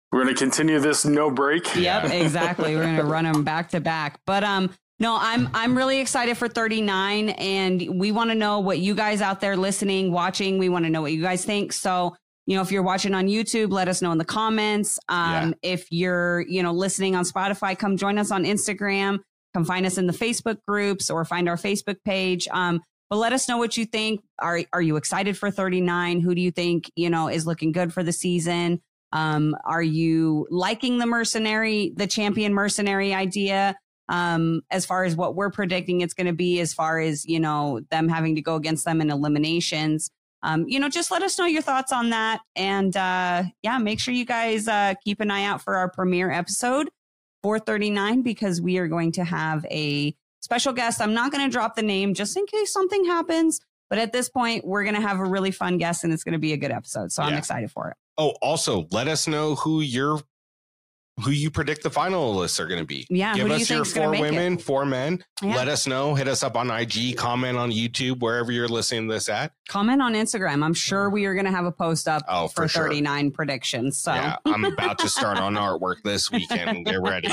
We're going to continue this no break. Yep, exactly. We're going to run them back to back. But no, I'm really excited for 39, and we want to know what you guys out there listening, watching, we want to know what you guys think. So, if you're watching on YouTube, let us know in the comments. If you're, listening on Spotify, come join us on Instagram. Come find us in the Facebook groups or find our Facebook page. But let us know what you think. Are you excited for 39? Who do you think, is looking good for the season? Are you liking the champion mercenary idea? As far as what we're predicting it's going to be, as far as, them having to go against them in eliminations. Just let us know your thoughts on that. And make sure you guys keep an eye out for our premiere episode 439, because we are going to have a special guest. I'm not going to drop the name just in case something happens. But at this point, we're going to have a really fun guest, and it's going to be a good episode. So I'm excited for it. Oh, also, let us know who you predict the finalists are going to be. Yeah, give us your 4 women, 4 men. Yeah. Let us know. Hit us up on IG, comment on YouTube, wherever you're listening to this at. Comment on Instagram. I'm sure we are going to have a post up for 39 predictions. So yeah, I'm about to start on artwork this weekend. Get ready.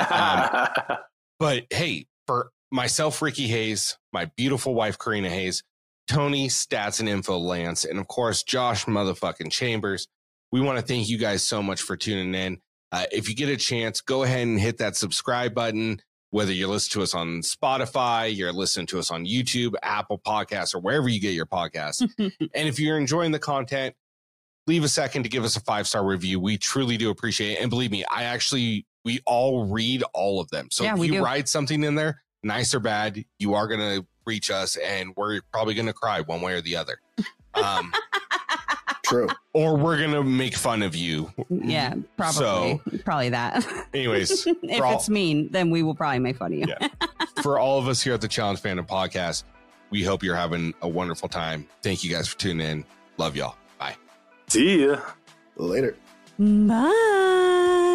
But hey, for myself, Ricky Hayes, my beautiful wife, Karina Hayes, Tony, Stats and Info Lance, and of course, Josh motherfucking Chambers, we want to thank you guys so much for tuning in. If you get a chance, go ahead and hit that subscribe button, whether you're listening to us on Spotify, you're listening to us on YouTube, Apple Podcasts, or wherever you get your podcasts. And if you're enjoying the content, leave a second to give us a 5-star review. We truly do appreciate it. And believe me, we all read all of them. So if you write something in there, nice or bad, you are going to reach us, and we're probably going to cry one way or the other. True. Or we're going to make fun of you. Yeah, probably. So, probably that. Anyways. If it's mean, then we will probably make fun of you. Yeah. For all of us here at the Challenge Fandom Podcast, we hope you're having a wonderful time. Thank you guys for tuning in. Love y'all. Bye. See ya. Later. Bye.